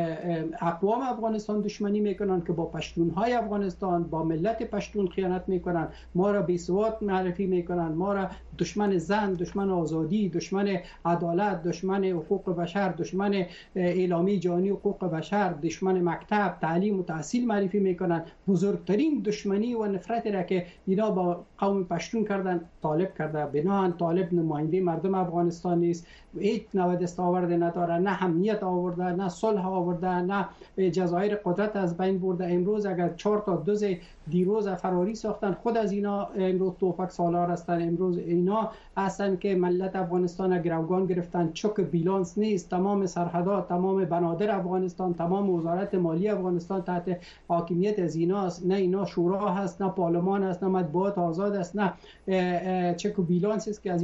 I: اقوام افغانستان دشمنی میکنن که با پشتونهای افغانستان، با ملت پشتون خیانت میکنن، ما را بیسواد معرفی میکنن، ما را دشمن زن، دشمن آزادی، دشمن عدالت، دشمن حقوق بشر، دشمن اعلامیه جهانی حقوق بشر، دشمن مکتب، تعلیم و تحصیل معرفی میکنن. بزرگترین دشمنی و نفرتی را که اینا با قوم پشتون کردن طالب کرده. بنابراین طالب نماینده مردم افغانستان نیست، هیچ نوع دستاورد نداره، نه امنیت آورده، نه صلح آورده، نه جزایر قدرت از بین برده. امروز اگر 4 تا دوز دیروز فراری ساختن، خود از اینا امروز توفک سالار هستن. امروز اینا هستن که ملت افغانستان گروگان گرفتن، چوک بیلانس نیست. تمام سرحدات، تمام بنادر افغانستان، تمام وزارت مالی افغانستان تحت حاکمیت از ایناست. نه اینا شورا هست، نه پارلمان هست، نه مطبوعات آزاد است، نه چک و بیلانس است که از اینا سوال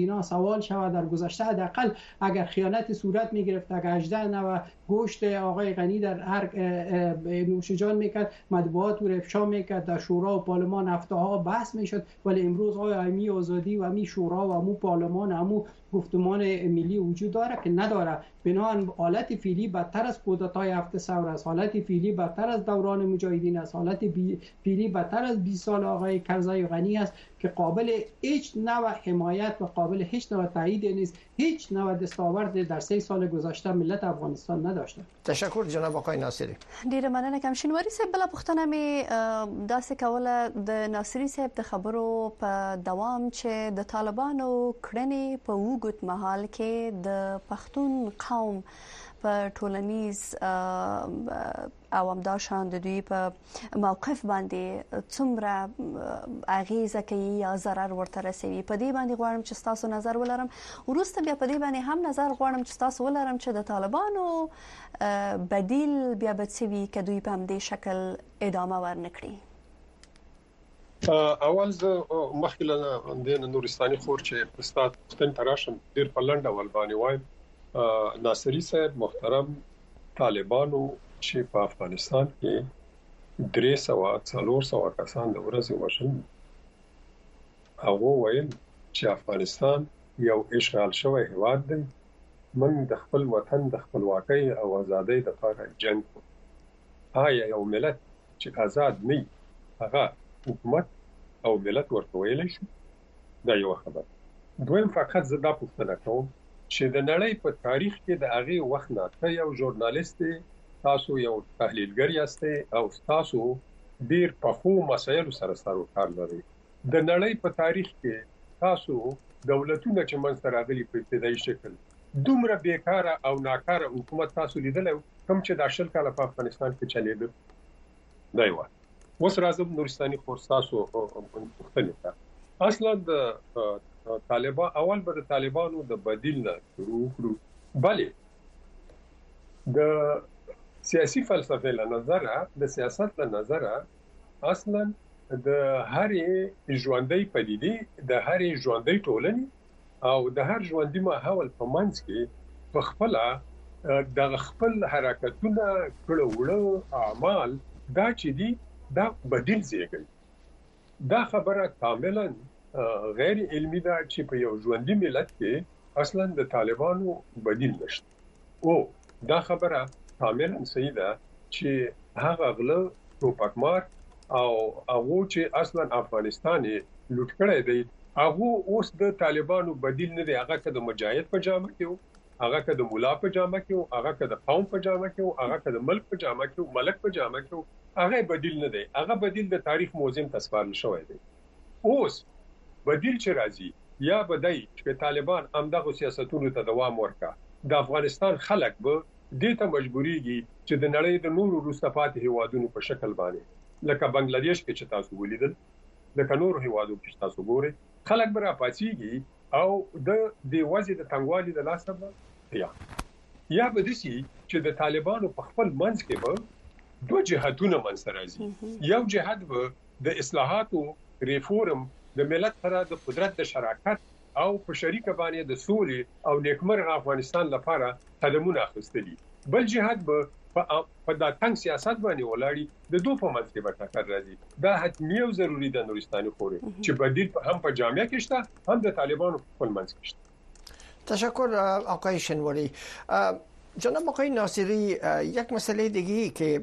I: سوال شود. در گذشته حداقل اگر خیانت صورت میگرفت، اگر 18 نوع گوشت آقای غنی در هر نوشجان میکرد، مطبوعات رو افشا میکرد، در شورا و پارلمان هفته‌ها بحث میشد، ولی امروز آیا امی آزادی و امی شورا و امو پارلمان امو گفتمان ملی وجود داره که نداره؟ بنابراین حالت فعلی بدتر از کودتای 7 ثور است، حالت فعلی بدتر از دوران مجاهدین است، حالت فعلی بدتر از 20 سال آقای کرزی غنی است که قابل هیچ نوع حمایت و قابل هیچ نوع تایید نیست. هیچ نوع دستاورد در 3 سال گذشته ملت افغانستان نداشته.
B: تشکر جناب آقای ناصری.
A: ډیره مننه. کمشینواری صاحب، بل پوښتنه می داسې کوله د ناصری صاحب د خبرو په دوام چې د طالبانو کړنې په وګت مهال کې د پښتون قوم په ټولنیز او همداشان د دوی په موقف باندې څومره اغیزه کوي یا ضرر ورته رسوي. په دې باندې غواړم چې تاسو نظر ولرم. وروسته بیا په دې باندې هم نظر غواړم چې تاسو ولرم چې د طالبانو بدیل بیا به څه وي که دوی په همدې شکل ادامه ورنکړي.
J: اول زه مخکې له نورستاني خور چې استاد پښتون تراشم ډیر په لنډ ول باندې وایم. ناصری صاحب محترم، طالبانو چې په افغانستان کې 300 کسان د ورځې وشل، هغه ویل چې افغانستان یو اشغال شوی هیواد دی، من د خپل وطن د خپلواکۍ او ازادۍ لپاره جنگ کوم. آیا یو ملت چې آزاد نه هغه حکومت او ملت ورته ویلی شي؟ دا یو خبر. دویم، فقط زه دا پوښتنه کوم چې د نړۍ په تاریخ کې د هغه وخت نه ته یو ژورنالیست، تاسو یو تحلیلګر یاستئ او تاسو ډیر په خو مسایلو سره کار لرئ. د نړۍ په تاریخ کې تاسو دولتونه چې منځته راغلي په ابتدایي شکل دومره بیکاره او ناکاره حکومت تاسو لیدلی کوم چې د 10 کاله په افغانستان کې چلیده؟ دا یو. اوس راځم نورستاني خور تاسو پوښتنې ته. اصلا د طالبان اول به د طالبانو د بدیل نه شروع کړو، بلې د سیاسي فلسفه له نظره، د سیاست له نظره، اصلا د هرې ژوندۍ پدیدې، د هرې ژوندۍ ټولنې او د هر ژوندۍ ماحول په منځ کې په خپل د خپل حرکتونه کړه وړه اعمال دا چې دي دا بدیل زیږي. دا خبره کاملا غیر علمی ده چې په یو ژوندۍ ملت کې اصلا د طالبانو بدیل نشته. او دا خبره کاملا صحیح ده چې هغه غله ټوپکمار او هغه چې اصلا افغانستان لوټ کړی دی، هغه اوس د طالبانو بدیل نه دی. هغه که د مجاهد په جامه کې وو، هغه که د مولا په جامه کې وو، هغه که د قوم په جامه کې وو، هغه که د ملک په جامه کې وو، ملک په جامه کې وو، هغه بدیل نه دی. هغه بدیل د تاریخ موزیم تسپارل شوی دی. اوس بدیل چې راځي یا بدای چې طالبان همدغه سیاستونو ته دوام ورکا، د افغانستان خلک به دې ته مجبوريږي چې د نړۍ د نورو وروسته پاتې هیوادونو په شکل باندې لکه بنگلاديش کې چې تاسو ولیدل، لکه نورو هیوادو کې تاسو ګورئ، خلک به راپاتېږي او د دې وځي د تنګوالي د لاسه به یا به دسی چې د طالبانو په خپل منځ کې به دوه جهادونه منځ راځي. یو جهاد به د اصلاحاتو ریفورم د ملت سره د قدرت د شراکت او په شریکه باندې د سولې او نیکمرغه افغانستان لپاره قدمونه اخیستلي. بل جهاد به په دا تنګ سیاست باندې ولاړی د دوه په منځ کې به ټکر راځي. دا حتمي او ضروری ده نورستاني خوري چې بدیل هم په جامعه کې شته، هم د طالبانو په خپل منځ کې شته.
B: تشکر آقای شنواری. جناب آقای ناصری، یک مسئله دیگه که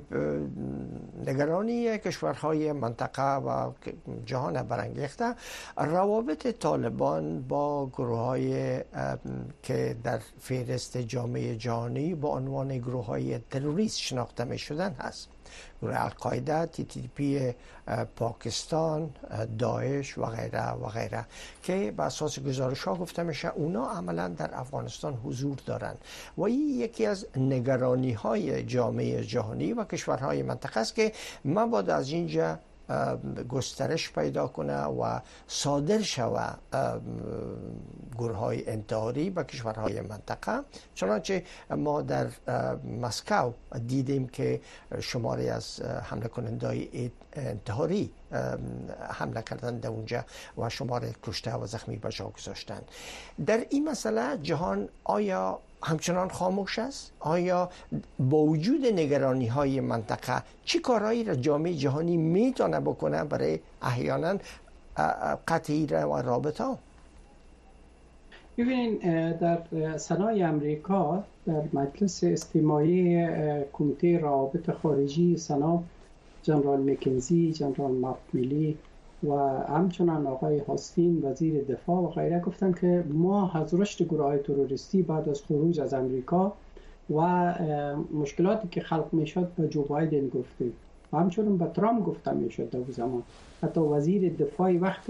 B: نگرانی کشورهای منطقه و جهان برانگیخته، روابط طالبان با گروه‌های که در فهرست جامعه جهانی با عنوان گروه‌های تروریست شناخته می‌شدن هست. گروه القاعده، TTP پاکستان، داعش و غیره و غیره که به اساس گزارش‌ها گفته میشه اونا عملا در افغانستان حضور دارند و این یکی از نگرانی‌های جامعه جهانی و کشورهای منطقه است که مبادا از اینجا گسترش پیدا کنه و صادر شوه گروه‌های انتحاری به کشورهای منطقه. چنانچه ما در مسکو دیدیم که شماری از حمله کننده‌های انتحاری حمله کردند در اونجا و شمار کشته و زخمی به جا گذاشتند. در این مسئله جهان آیا همچنان خاموش است؟ آیا با وجود نگرانی های منطقه چه کارهایی را جامعه جهانی میتونه بکنه برای احیانا قطعی و رابطه؟
I: ببینید در سنای امریکا در مجلس استماعی کمیته روابط خارجی سنا جنرال مکنزی، جنرال مارک و همچنان آقای هاستین وزیر دفاع و غیره گفتن که ما از رشد گروه‌های تروریستی بعد از خروج از امریکا و مشکلاتی که خلق میشد به جو بایدن گفتیم و همچنان به ترامپ گفته میشد در زمان. حتی وزیر دفاع وقت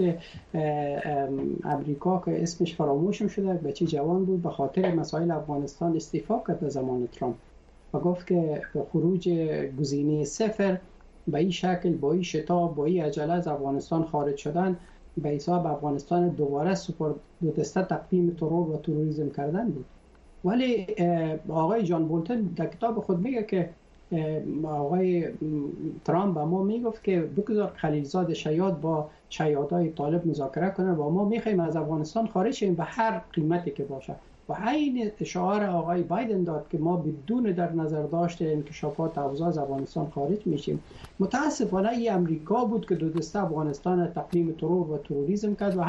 I: امریکا که اسمش فراموش شده، بچه جوان بود، به خاطر مسائل افغانستان استعفا کرد در زمان ترامپ و گفت که خروج گزینه صفر به این شکل، با این شتاب، با این عجله از افغانستان خارج شدن به حساب افغانستان دوباره سپرد دو دسته تقدیم ترور و تروریسم کردن بود. ولی آقای جان بولتن در کتاب خود میگه که آقای ترامپ به ما میگفت که بگذار خلیلزاد شیاد با شیادای طالب مذاکره کنه و ما میخوایم از افغانستان خارج شیم به هر قیمتی که باشه. و این شعار آقای بایدن داد که ما بدون در نظر داشته انکشافات اوضاع از افغانستان خارج میشیم. متاسفانه این امریکا بود که دو دسته افغانستان تقدیم ترور و تروریسم کرد و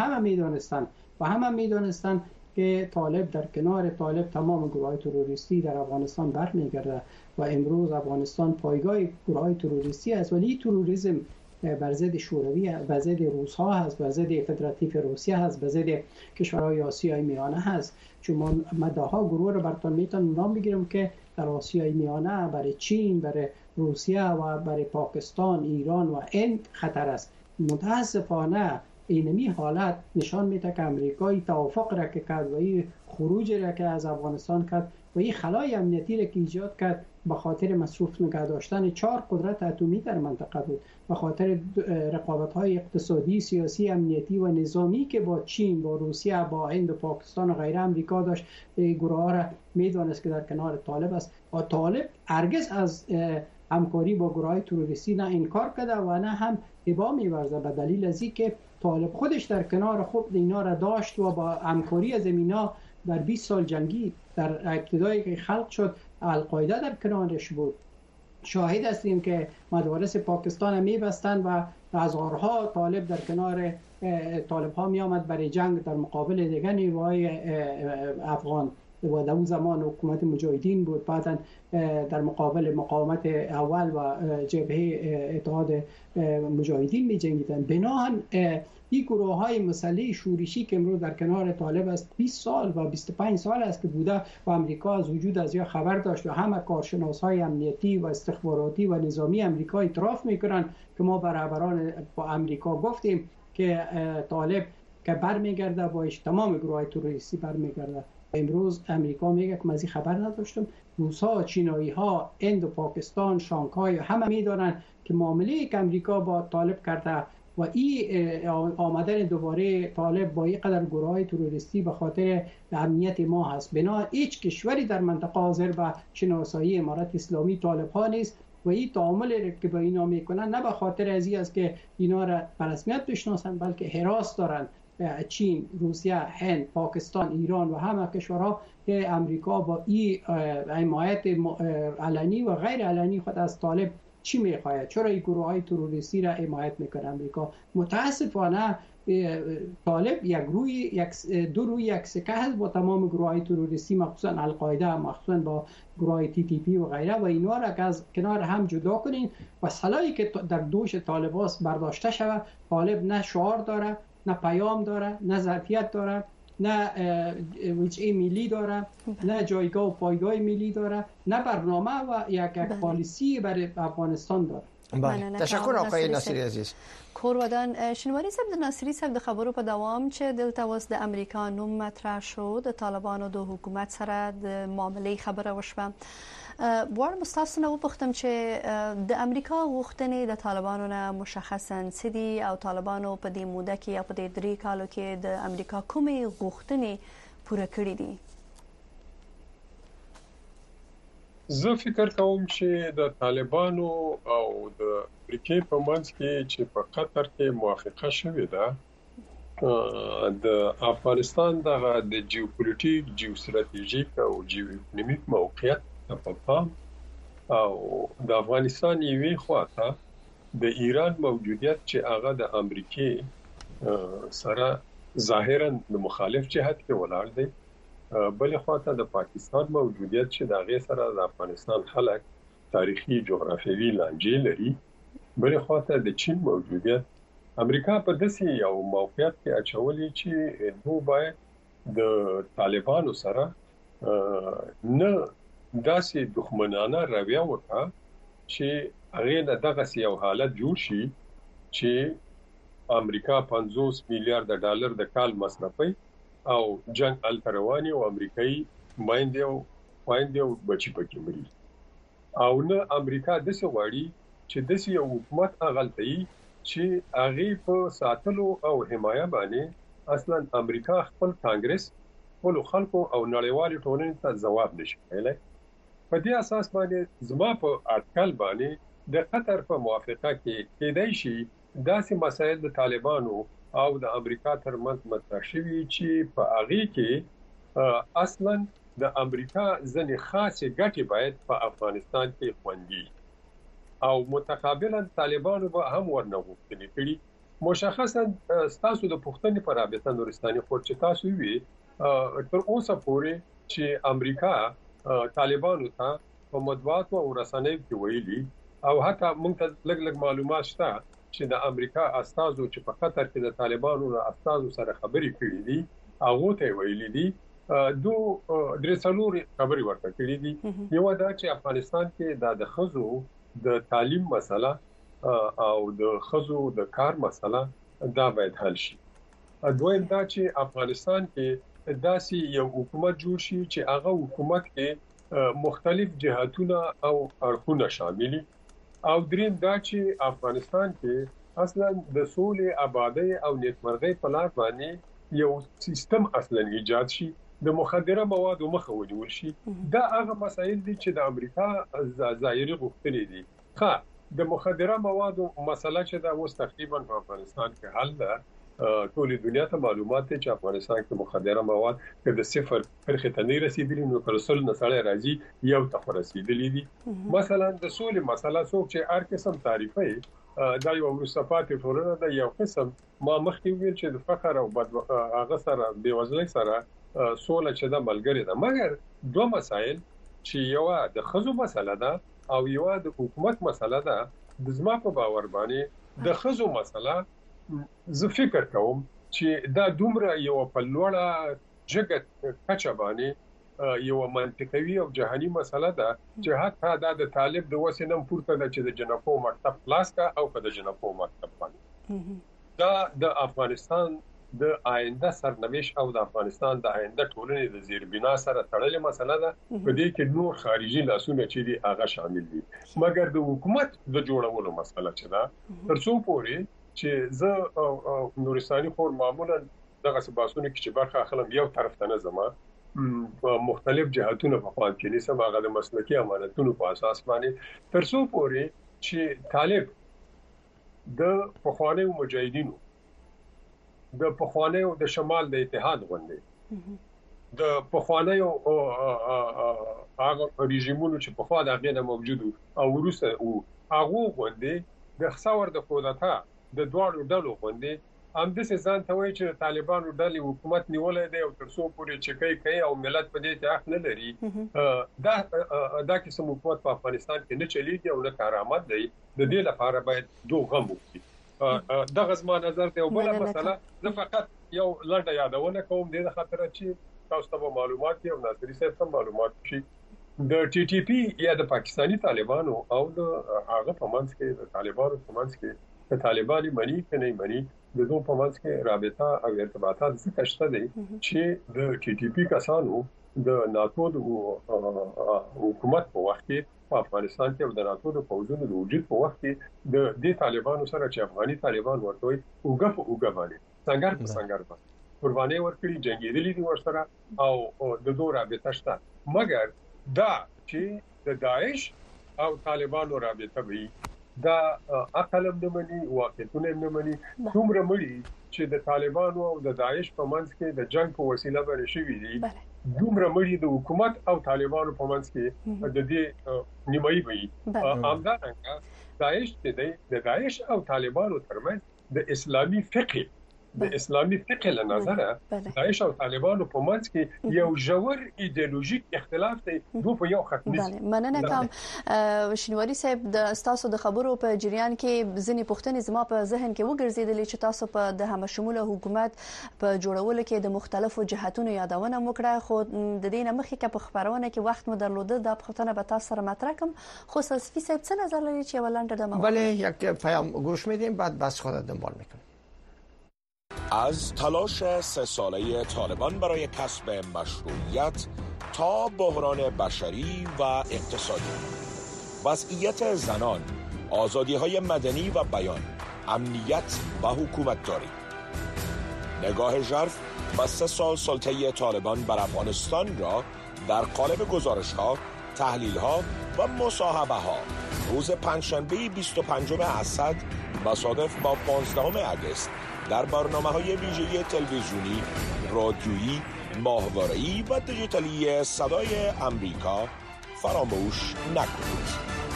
I: همه میدانستند که طالب در کنار طالب تمام گروه‌های تروریستی در افغانستان برمیگرده و امروز افغانستان پایگاه گروه‌های تروریستی است. ولی تروریسم بر ضد شوروی، بر ضد روس‌ها هست، بر ضد فدراتیو روسیه هست، بر ضد کشورهای آسیای میانه هست. چون من ده‌ها گروه رو براتون میتونم نام بگیرم که در آسیای میانه برای چین، برای روسیه و برای پاکستان، ایران و هند خطر است. متاسفانه اینمی حالت نشان میده که امریکای توافق را که کرد و این خروج را که از افغانستان کرد و این خلای امنیتی را که ایجاد کرد به خاطر مصروف نگه داشتن 4 قدرت اتمی در منطقه بود، به خاطر رقابت‌های اقتصادی، سیاسی، امنیتی و نظامی که با چین، با روسیه، با هند و پاکستان و غیره امریکا داشت. گروه‌ها را میدونست که در کنار طالب است و طالب هرگز از همکاری با گروه‌های تروریستی نه انکار کرده و نه هم ابا می‌ورزه، به دلیل از اینکه طالب خودش در کنار خود اینا را داشت و با همکاری از اینا در 20 سال جنگی در ابتدایی که خلق شد القاعده در کنارش بود. شاهد هستیم که مدارس پاکستان میبستند و هزارها طالب در کنار طالب ها می آمد برای جنگ در مقابل دیگر نیروهای افغان و در اون زمان حکومت مجاهدین بود. بعدا در مقابل مقاومت اول و جبهه اتحاد مجاهدین می جنگیدند. بناهن این گروه های مسلح شورشی که امروز در کنار طالب است 20 سال و 25 سال است که بوده و امریکا از وجود از یا خبر داشت و همه کارشناس های امنیتی و استخباراتی و نظامی امریکا اعتراف میکنن که ما برابران با امریکا گفتیم که طالب که برمیگرده باش تمام گروه های تروریستی برمیگرده. امروز امریکا میگه که من از این خبر نداشتم. روس‌ها، چینایی‌ها، هند و پاکستان، شانگهای همه میدونن که معامله که امریکا با طالب کرده و این آمدن دوباره طالب با این قدر گروه‌های تروریستی به خاطر امنیت ما هست. بنا هیچ کشوری در منطقه حاضر به شناسایی امارت اسلامی طالب‌ها نیست و این تعامل که با اینا میکنن نه به خاطر از این است که اینا را به رسمیت بشناسن، بلکه حراس دارن چین، روسیه، هند، پاکستان، ایران و همه کشورها که امریکا با این حمایت علنی و غیر علنی خود از طالب چی میخواهد، چرا این گروه های تروریستی را حمایت میکنه امریکا. متاسفانه طالب دو روی یک سکه هست با تمام گروه های تروریستی، مخصوصا القاعده، مخصوصا با گروه های TTP و غیره، و اینا را که از کنار هم جدا کنین و سلاحی که در دوش طالباست برداشته شود. طالب نه شعار داره، نه پیام داره، نه ظرفیت داره، نه وجهه ملی داره، نه جایگاه و پایگاه ملی داره، نه برنامه و یک پالیسی برای افغانستان داره.
B: تشکر آقای ناصری عزیز.
A: کورودان شنواری صاحب د ناصری صاحب د خبرو په دوام چې دلته اوس د امریکا نوم مطرح شو، د طالبانو د حکومت سره د معاملې خبره وشوه. غواړم تاسو نه وپوښتم چې د امریکا غوښتنې د طالبانو نه مشخصاً څه دي او طالبانو په دې موده کې یا په دې 3 کالو کې د امریکا کومې غوښتنې پوره کړې دي؟
J: زه فکر کوم چې د طالبانو او د امریکای په منځ کې چې په قطر کې موافقه شوې ده د افغانستان د جیوپولیټیک، جیوستراتیژیک او جیواقتصادي موقعیت په پام او د افغانستان یوې خواته د ایران موجودیت چې هغه د امریکای سره ظاهرا د مخالف جهت کې ولاړ دی، بل خواته د پاکستان موجودیت چې د هغه سره د افغانستان خلک تاریخي جغرافیوي لانجې لري، بل خواته د چین موجودیت امریکا په داسې یو موقعیت کې اچولې چې دوی باید د طالبانو سره نه داسې دښمنانه رویه وکړه چې هغه دغه یو حالت جوړ شي چې امریکا 50 میلیارډ ډالر د کال مصرفي او جنگ التروانی او امریکایي مایندې او بچی پکې مري، او نه امریکا د څه غواړي چې د یو حکومت اغلطي چې هغه په ساتلو او حمایه باندې اصلا امریکا خپل کانګرس ټول خلکو او نړیوال ټولنې ته جواب نشي ویلای. په دې اساس باندې زما په اټکل باندې د قطر په موافقه کې کېدای شي داسې مسایل د طالبانو او د امریکا ترمنځ مطرح شوي چې په هغه کې اصلا د امریکا ځنې خاصه ګټې باید په افغانستان کې خوندي او متقابلا طالبانو به هم ورنغوښتنې کړي. مشخصا تاسو د پښتنې پر رابطه نورستاني خو چې تاسو وی تر اوسه پورې چې امریکا طالبانو ته په مطبوعات او رسنیو کې ویلي او حتی موږ ته لږ معلومات شته چې د امریکا استازو چې په قطر کې د طالبانو له استازو سره خبرې کړې دي هغه ته ویلي دي دو درسلور خبرې ورته کړې دي. یو دا چې افغانستان کې د خزو د تعلیم مسله او د خزو د کار مسله دا باید حل شي. دویم دا چې افغانستان کې داسې یو حکومت جوړ شي چې هغه حکومت کې مختلف جهاتونه او اړخونه شاملي، او دریم دا چې افغانستان کې اصلا د سولې، آبادی او نیکمرغۍ په لار باندې یو سیستم اصلا ایجاد شي، د مخدره موادو مخه ونیول شي. دا هغه مسایل دي چې د امریکا ظاهري غوښتنې دي. ښه د مخدره موادو مسله چې دا اوس تقریبا په افغانستان کې حل ده. ټول دنیا ته معلومات دي چې افغانستان کې مخدره مواد د صفر فرخه ته نه رسیدلي، نو رسول نساله راځي یو ته رسیدلي دي. مثلا د سولې مسله څوک چې هر قسم تعریفي دا یو مصطفات ټولنه د یو قسم ما مخکې ویل چې د فقر او هغه سره بیوزلۍ سره سوله چې د ملګری ده، مګر دوه مسایل چې یو د خزو مسله ده او یو د حکومت مسله ده. د زما په باور باندې د خزو مسله زه فکر کوم چې دا دومره یو په لوړه جګت کچه باندې یو منطقوي او جهاني مسله ده چې حتی دا د طالب د وسینم پورته ده چې د جنکو مکتب خلاص کا او په د جنکو مکتب باندې دا د افغانستان د آینده سرنوشت او د افغانستان د آینده ټولنې د زیربنا سره تړلې مسله ده. په دې کې نور خارجي لاسونه چې دي هغه شامل دي، مګر د حکومت د جوړولو مسله چې ده تر څو پورې چې زه نورستاني خور معمولا دغه سباسونه کې چې برخه اخلم یو طرف ته نه زما مختلف جهاتونه په خپل کې نسم هغه د مسلکي امانتونو په اساس باندې تر څو پورې چې طالب د پخوانیو مجاهدینو د پخوانیو د شمال د اتحاد غونډې د پخوانیو هغه رژیمونو چې په خوا د غینه موجودو او روسه او هغه غونډې د خسور د کودتا د دوړو ډلو غونډې هم د ځان ته وایي چې طالبانو ډلې حکومت نیولې دی او تر څو پورې چې کوي او ملت په دې ته حق نه لري دا قسم حکومت په افغانستان کې نه چلیږي او نه کارآمد دی. د دې لپاره باید دوه غم وکړي. دغه زما نظر دی. او بل مسله زه فقط یو لړډه یادونه کوم د خاطر چې تاسو ته معلومات او ناصری صاحب ته معلومات شي د ټي ټي پی یا د پاکستانی طالبانو او د هغه په منځ کې د طالبانو په منځ کې د طالباني منی کني منی د دوه په منځ کې رابطه او ارتباطات څه شته دي چې د ټي ټي پی کسانو د ناتو د حکومت په وخت کې په افغانستان کې د ناتو د فوجونو د وجود په وخت کې د دې طالبانو سره چې افغاني طالبان ورته اوګه په اوګه باندې څنګه په څنګه قرباني ورکړي جنگیدلي دي ورسره او د دوه رابطه شته مګر دا چې د داعش او طالبانو رابطه وي دا عقل نه مني واقعیتونه نه مني دومره مړي چې د طالبانو او د داعش په منځ کې د جنگ په وسیله باندې شوي دي دومره مړي د حکومت او طالبانو په منځ کې د دې نیمایي وي همدارنګه داعش د داعش او طالبانو ترمنځ د اسلامي فقه له نظره داعش او طالبانو په منځ کې یو ژور ایدئولوژیک اختلاف دی دوه په یو خط نشي
A: مننه کوم شینواری صاحب د تاسو د خبرو په جریان کې ځینې پوښتنې زما په ذهن کې وګرځیدلې چې تاسو په د همشموله حکومت په جوړولو کې د مختلفو جهاتونو یادونه وکړه خو د دې نه مخکې په خبرونه کې وخت مو درلوده د پوښتنه به تاسو سره مطرح کوم خو صفی صاحب څه نظر لري چې ولنډه د
B: بله یک پیام گوش میدیم بعد بس خود دنبال میکنیم.
L: از تلاش 3 ساله طالبان برای کسب مشروعیت تا بحران بشری و اقتصادی، وضعیت زنان، آزادی‌های مدنی و بیان، امنیت و حکومتداری. نگاه ژرف و 3 سال سلطه طالبان بر افغانستان را در قالب گزارش‌ها، تحلیل‌ها و مصاحبه‌ها روز پنجشنبه 25 اسد مصادف با 15 اگست در برنامه‌های ویژه تلویزیونی، رادیویی، ماهواره‌ای و دیجیتالی صدای آمریکا فراموش نکنید.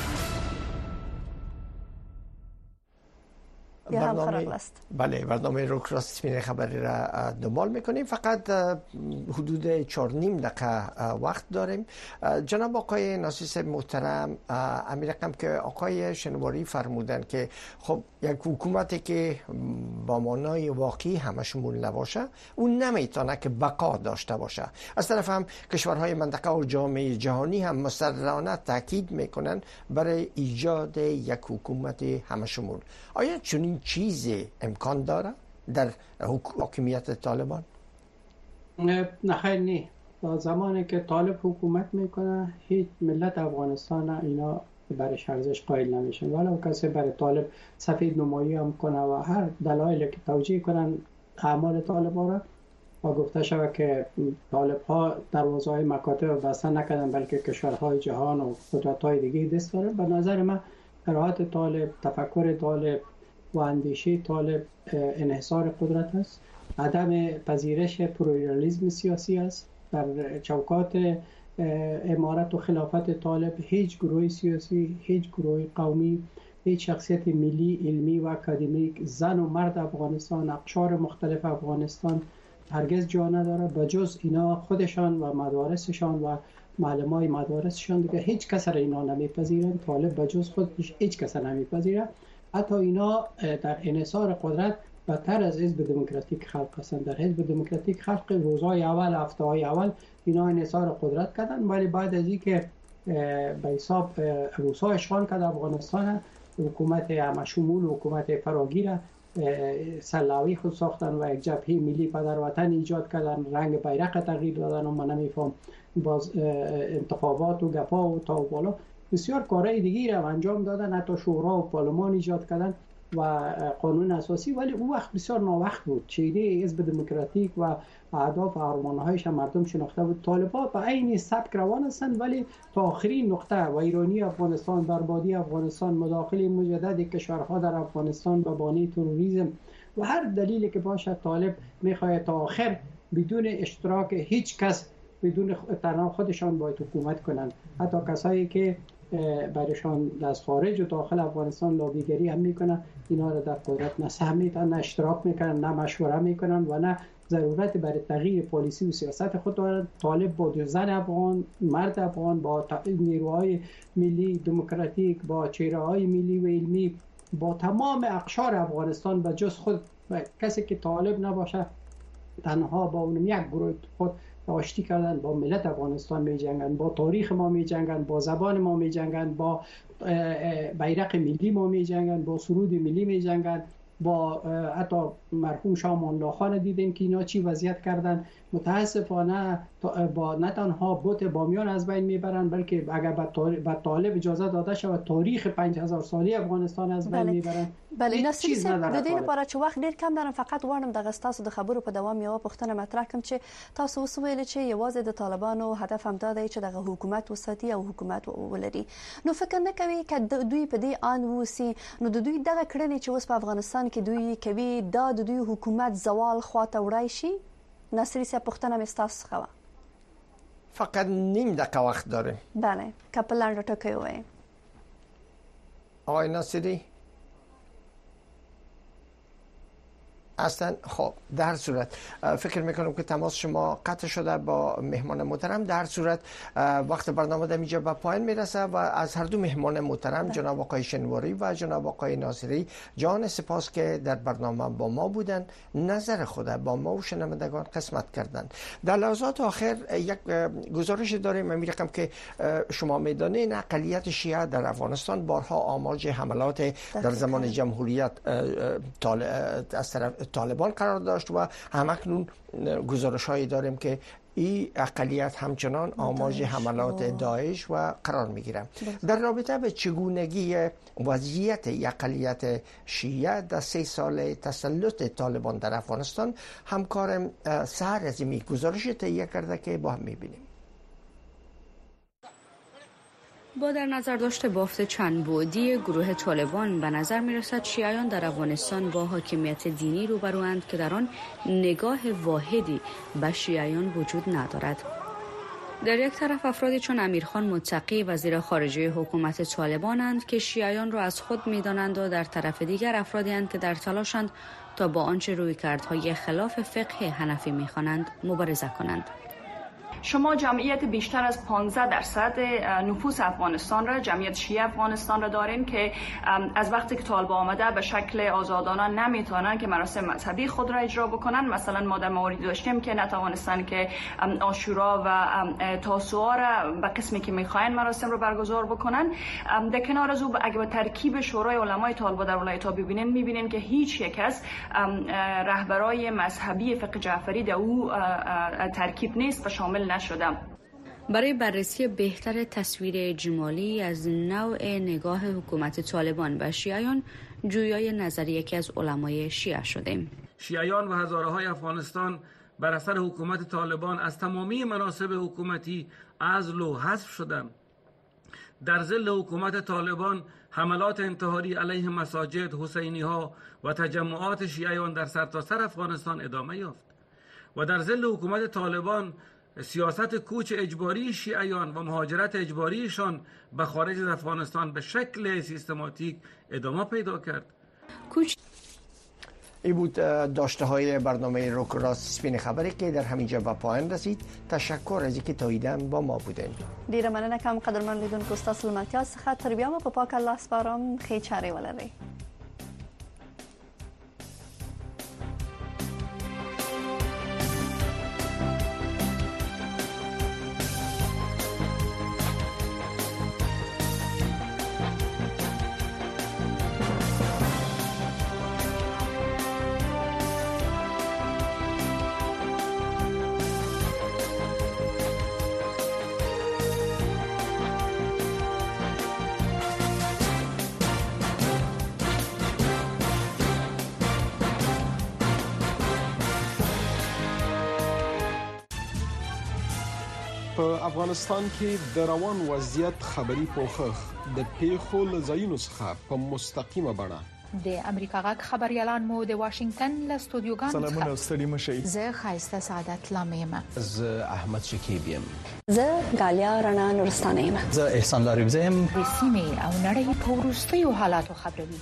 B: برنامه روکراست سپین خبری را دنبال میکنیم. فقط حدود 4.5 دقیقه وقت داریم. جناب آقای ناصر محترم، امیر رقم که آقای شنواری فرمودن که خب یک حکومتی که با معنای واقعی همه شمول نباشه اون نمیتونه که بقا داشته باشه. از طرف هم کشورهای منطقه و جامعه جهانی هم مصرحانه تاکید میکنن برای ایجاد یک حکومت همه شمول. آیا چنین چیزی امکان داره در حکومت طالبان؟
I: نه خیر نه. تا زمانی که طالب حکومت میکنه هیچ ملت افغانستان اینا برش ارزش قائل نمیشن، ولو کسی برای طالب سفید نمایی هم کنه و هر دلایلی که توجیه کنن اعمال طالب ها را و گفته شود که طالب ها دروازه‌های مکاتب بسته نکردن بلکه کشورهای جهان و قدرت‌های دیگه دست داره. به نظر من قرائت طالب، تفکر طالب و اندیشه طالب انحصار قدرت است، عدم پذیرش پلورالیسم سیاسی است. در چوکات امارت و خلافت طالب هیچ گروه سیاسی، هیچ گروه قومی، هیچ شخصیت ملی، علمی و اکادمیک، زن و مرد افغانستان، اقشار مختلف افغانستان هرگز جا نداره بجز اینا خودشان و مدارسشان و معلمای مدارسشان. دیگه هیچ کس را اینا نمیپذیرن. طالب بجز خودش هیچ کس نمیپذیره. حتی اینا در انحصار قدرت بدتر از حزب دموکراتیک خلق هستند. در حزب دموکراتیک خلق روزهای اول، هفته‌های اول اینا انحصار قدرت کردن، ولی بعد از اینکه به حساب روسا اشغال کرد افغانستان، حکومت همشمول، حکومت فراگیر سلاوی خود ساختن و یک جبهه ملی پدر وطن ایجاد کردن، رنگ بیرق تغییر دادن و من نمیفهم باز انتخابات و گپا و تا و بالا بسیار کارهای دیگه را انجام دادن، حتی شورا و پارلمان ایجاد کردن و قانون اساسی. ولی اون وقت بسیار ناوقت بود. چیده حزب دموکراتیک و اهداف و ارمانهایش مردم شناخته بود. طالبان به عین سبک روان هستند، ولی تا آخرین نقطه و ایرانی افغانستان، بربادی افغانستان، مداخله مجدد کشورها در افغانستان به بانه تروریسم و هر دلیلی که باشد طالب میخواهد تا آخر بدون اشتراک هیچ کس، بدون تنها خودشان باید حکومت کنند. حتی کسایی که برایشان از خارج و داخل افغانستان لابیگری هم میکنن، اینا را در قدرت نه سهم میدن، نه اشتراک میکنن، نه مشوره میکنن و نه ضرورت برای تغییر پالیسی و سیاست خود دارد. طالب با زن افغان، مرد افغان، با نیروهای ملی دموکراتیک، با چهره‌های ملی و علمی، با تمام اقشار افغانستان به جز خود کسی که طالب نباشه تنها با اون یک گروه خود آشتی کردن، با ملت افغانستان می جنگن، با تاریخ ما می جنگن، با زبان ما می جنگن، با بیرق ملی ما می جنگن، با سرود ملی می جنگن، با حتی مرحوم شاه امان الله خان دیدیم که اینا چی وضعیت کردن. متاسفانه با نه تنها بت بامیان از بین میبرن، بلکه اگر به طالب اجازه داده شود تاریخ 5000 سالی افغانستان از بین میبرن.
A: بله ناصر صاحب د دې لپاره چې وخت ډیر کم درم فقط غواړم د غستاسو د خبرو په دوام یو پوښتنه مطرح کوم چې تاسو وسویل چې یوازې د طالبانو هدف هم دا دی چې د حکومت وساتي او حکومت ولري. نو فکر نه کوي چې دوی په دې ان وسی نو د دوی دغه کړنې چې اوس په افغانستان کې دوی کوي دا د دوی حکومت زوال خواته وړای شي؟ ناصر صاحب پوښتنه مې ستاسو څخه
B: فقط نیم دقیقه وقت داریم.
A: بله کپلان را ټکی وایي.
B: آقای ناصری اصلا خب در صورت فکر میکنم که تماس شما قطع شده با مهمان محترم. در صورت وقت برنامه در اینجا به پایان میرسه و از هر دو مهمان محترم جناب آقای شنواری و جناب آقای ناصری جان سپاس که در برنامه با ما بودن، نظر خود با ما و شنوندگان قسمت کردن. در لحظات آخر یک گزارش داریم. من میگم که شما میدانید اقلیت شیعه در افغانستان بارها آماج حملات در زمان جمهوریت از طرف طالبان قرار داشت و همکنون گزارش‌هایی داریم که این اقلیت همچنان آماج حملات داعش و قرار می‌گیرد. در رابطه به چگونگی وضعیت اقلیت شیعه در 3 سال تسلط طالبان در افغانستان همکارم سحر عظیمی گزارش تهیه کرده که با هم می‌بینیم.
M: با در نظر داشته بافت چند بعدی گروه طالبان به نظر می رسد شیعیان در افغانستان با حاکمیت دینی روبروند که در آن نگاه واحدی به شیعیان وجود ندارد. در یک طرف افرادی چون امیرخان متقی وزیر خارجه حکومت طالبانند که شیعیان را از خود می دانند و در طرف دیگر افرادی هستند که در تلاشند تا با آنچه رویکردهای خلاف فقه حنفی می خوانند مبارزه کنند.
N: شما جمعیت بیشتر از 15% نفوس افغانستان را، جمعیت شیعه افغانستان را دارین که از وقتی که طالب آمده به شکل آزادانه نمیتونن که مراسم مذهبی خود را اجرا بکنن. مثلا ما در موردی داشتیم که نتوانستن که عاشورا و تاسوعا را به قسمی که میخواین مراسم رو برگزار بکنن. در کنار از او اگه به ترکیب شورای علمای طالبان در ولایت ها ببینین میبینین که هیچ یک از رهبرای مذهبی فقه جعفری در او ترکیب نیست و شامل نشدم.
M: برای بررسی بهتر تصویر اجمالی از نوع نگاه حکومت طالبان به شیعیان جویای نظر یکی از علمای شیعه شدیم.
O: شیعیان و هزاره های افغانستان بر اثر حکومت طالبان از تمامی مناصب حکومتی عزل و حذف شدند. در ظل حکومت طالبان حملات انتحاری علیه مساجد، حسینی ها و تجمعات شیعیان در سرتاسر افغانستان ادامه یافت و در ظل حکومت طالبان سیاست کوچ اجباری شیعیان و مهاجرت اجباریشان به خارج از افغانستان به شکل سیستماتیک ادامه پیدا کرد.
B: این بود داشته های برنامه روک راست سپین خبری که در همینجا به پایان رسید. تشکر از اینکه تا ایدن با ما بودین.
A: ډیره مننه کوم قدرمن لیدونکو ستاسو له ملتیا څخه. تر بیا مو په پاک الله سپارم. ښې چارې ولرئ.
P: په افغانستان کې د روان وضعیت خبري پوښښ د پیښو له ځایونو څخه په مستقیمه بڼه
Q: د امریکا غږ خبريالان مو د واشنگټن له استودیوګانو څخه
R: سلامونه ستړي مشئ.
Q: زه خایسته سعادت لامیم.
R: زه احمد شکیب یم.
A: زه غالیا رڼا نورستانه یم.
R: زه احسان لاریب یم.
Q: د سیمې او نړۍ په وروستیو حالاتو خبروي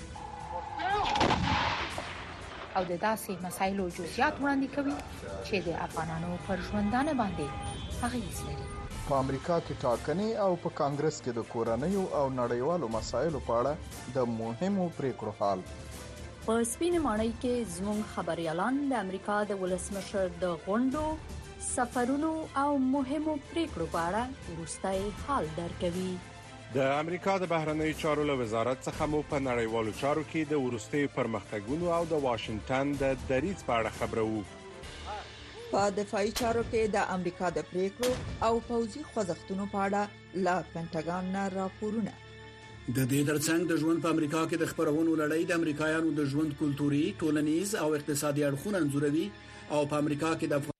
Q: او د داسې مسایلو جزئیات وړاندې کوي چې د افغانانو پر ژوندانه باندې اغیز لري.
S: په امریکا کې ټاکنې او په کانګرس کې د کورنیو او نړیوالو مسایلو په اړه د مهمو پریکړو حال.
E: په سپینې ماڼۍ کې زموږ خبريالان د امریکا د ولسمشر د غونډو سفرونو او مهمو پریکړو په اړه وروستي حال درکوي.
T: د امریکا د بهرنیو چارو له وزارت څخه مو په نړیوالو چارو کې د وروستي پرمختګونو او د واشنگټن د دریځ په اړه خبرو.
U: په دفاعي چارو کې د امریکا د پریکړو او پوځي خوځښتونو په اړه لا پینټاګان نه راپورونه.
V: د دې ترڅنګ د ژوند په امریکا کې د خبرونو لړۍ د امریکایانو د ژوند کلتوري، ټولنیز او اقتصادي اړخونه انځوروي او په امریکا کې د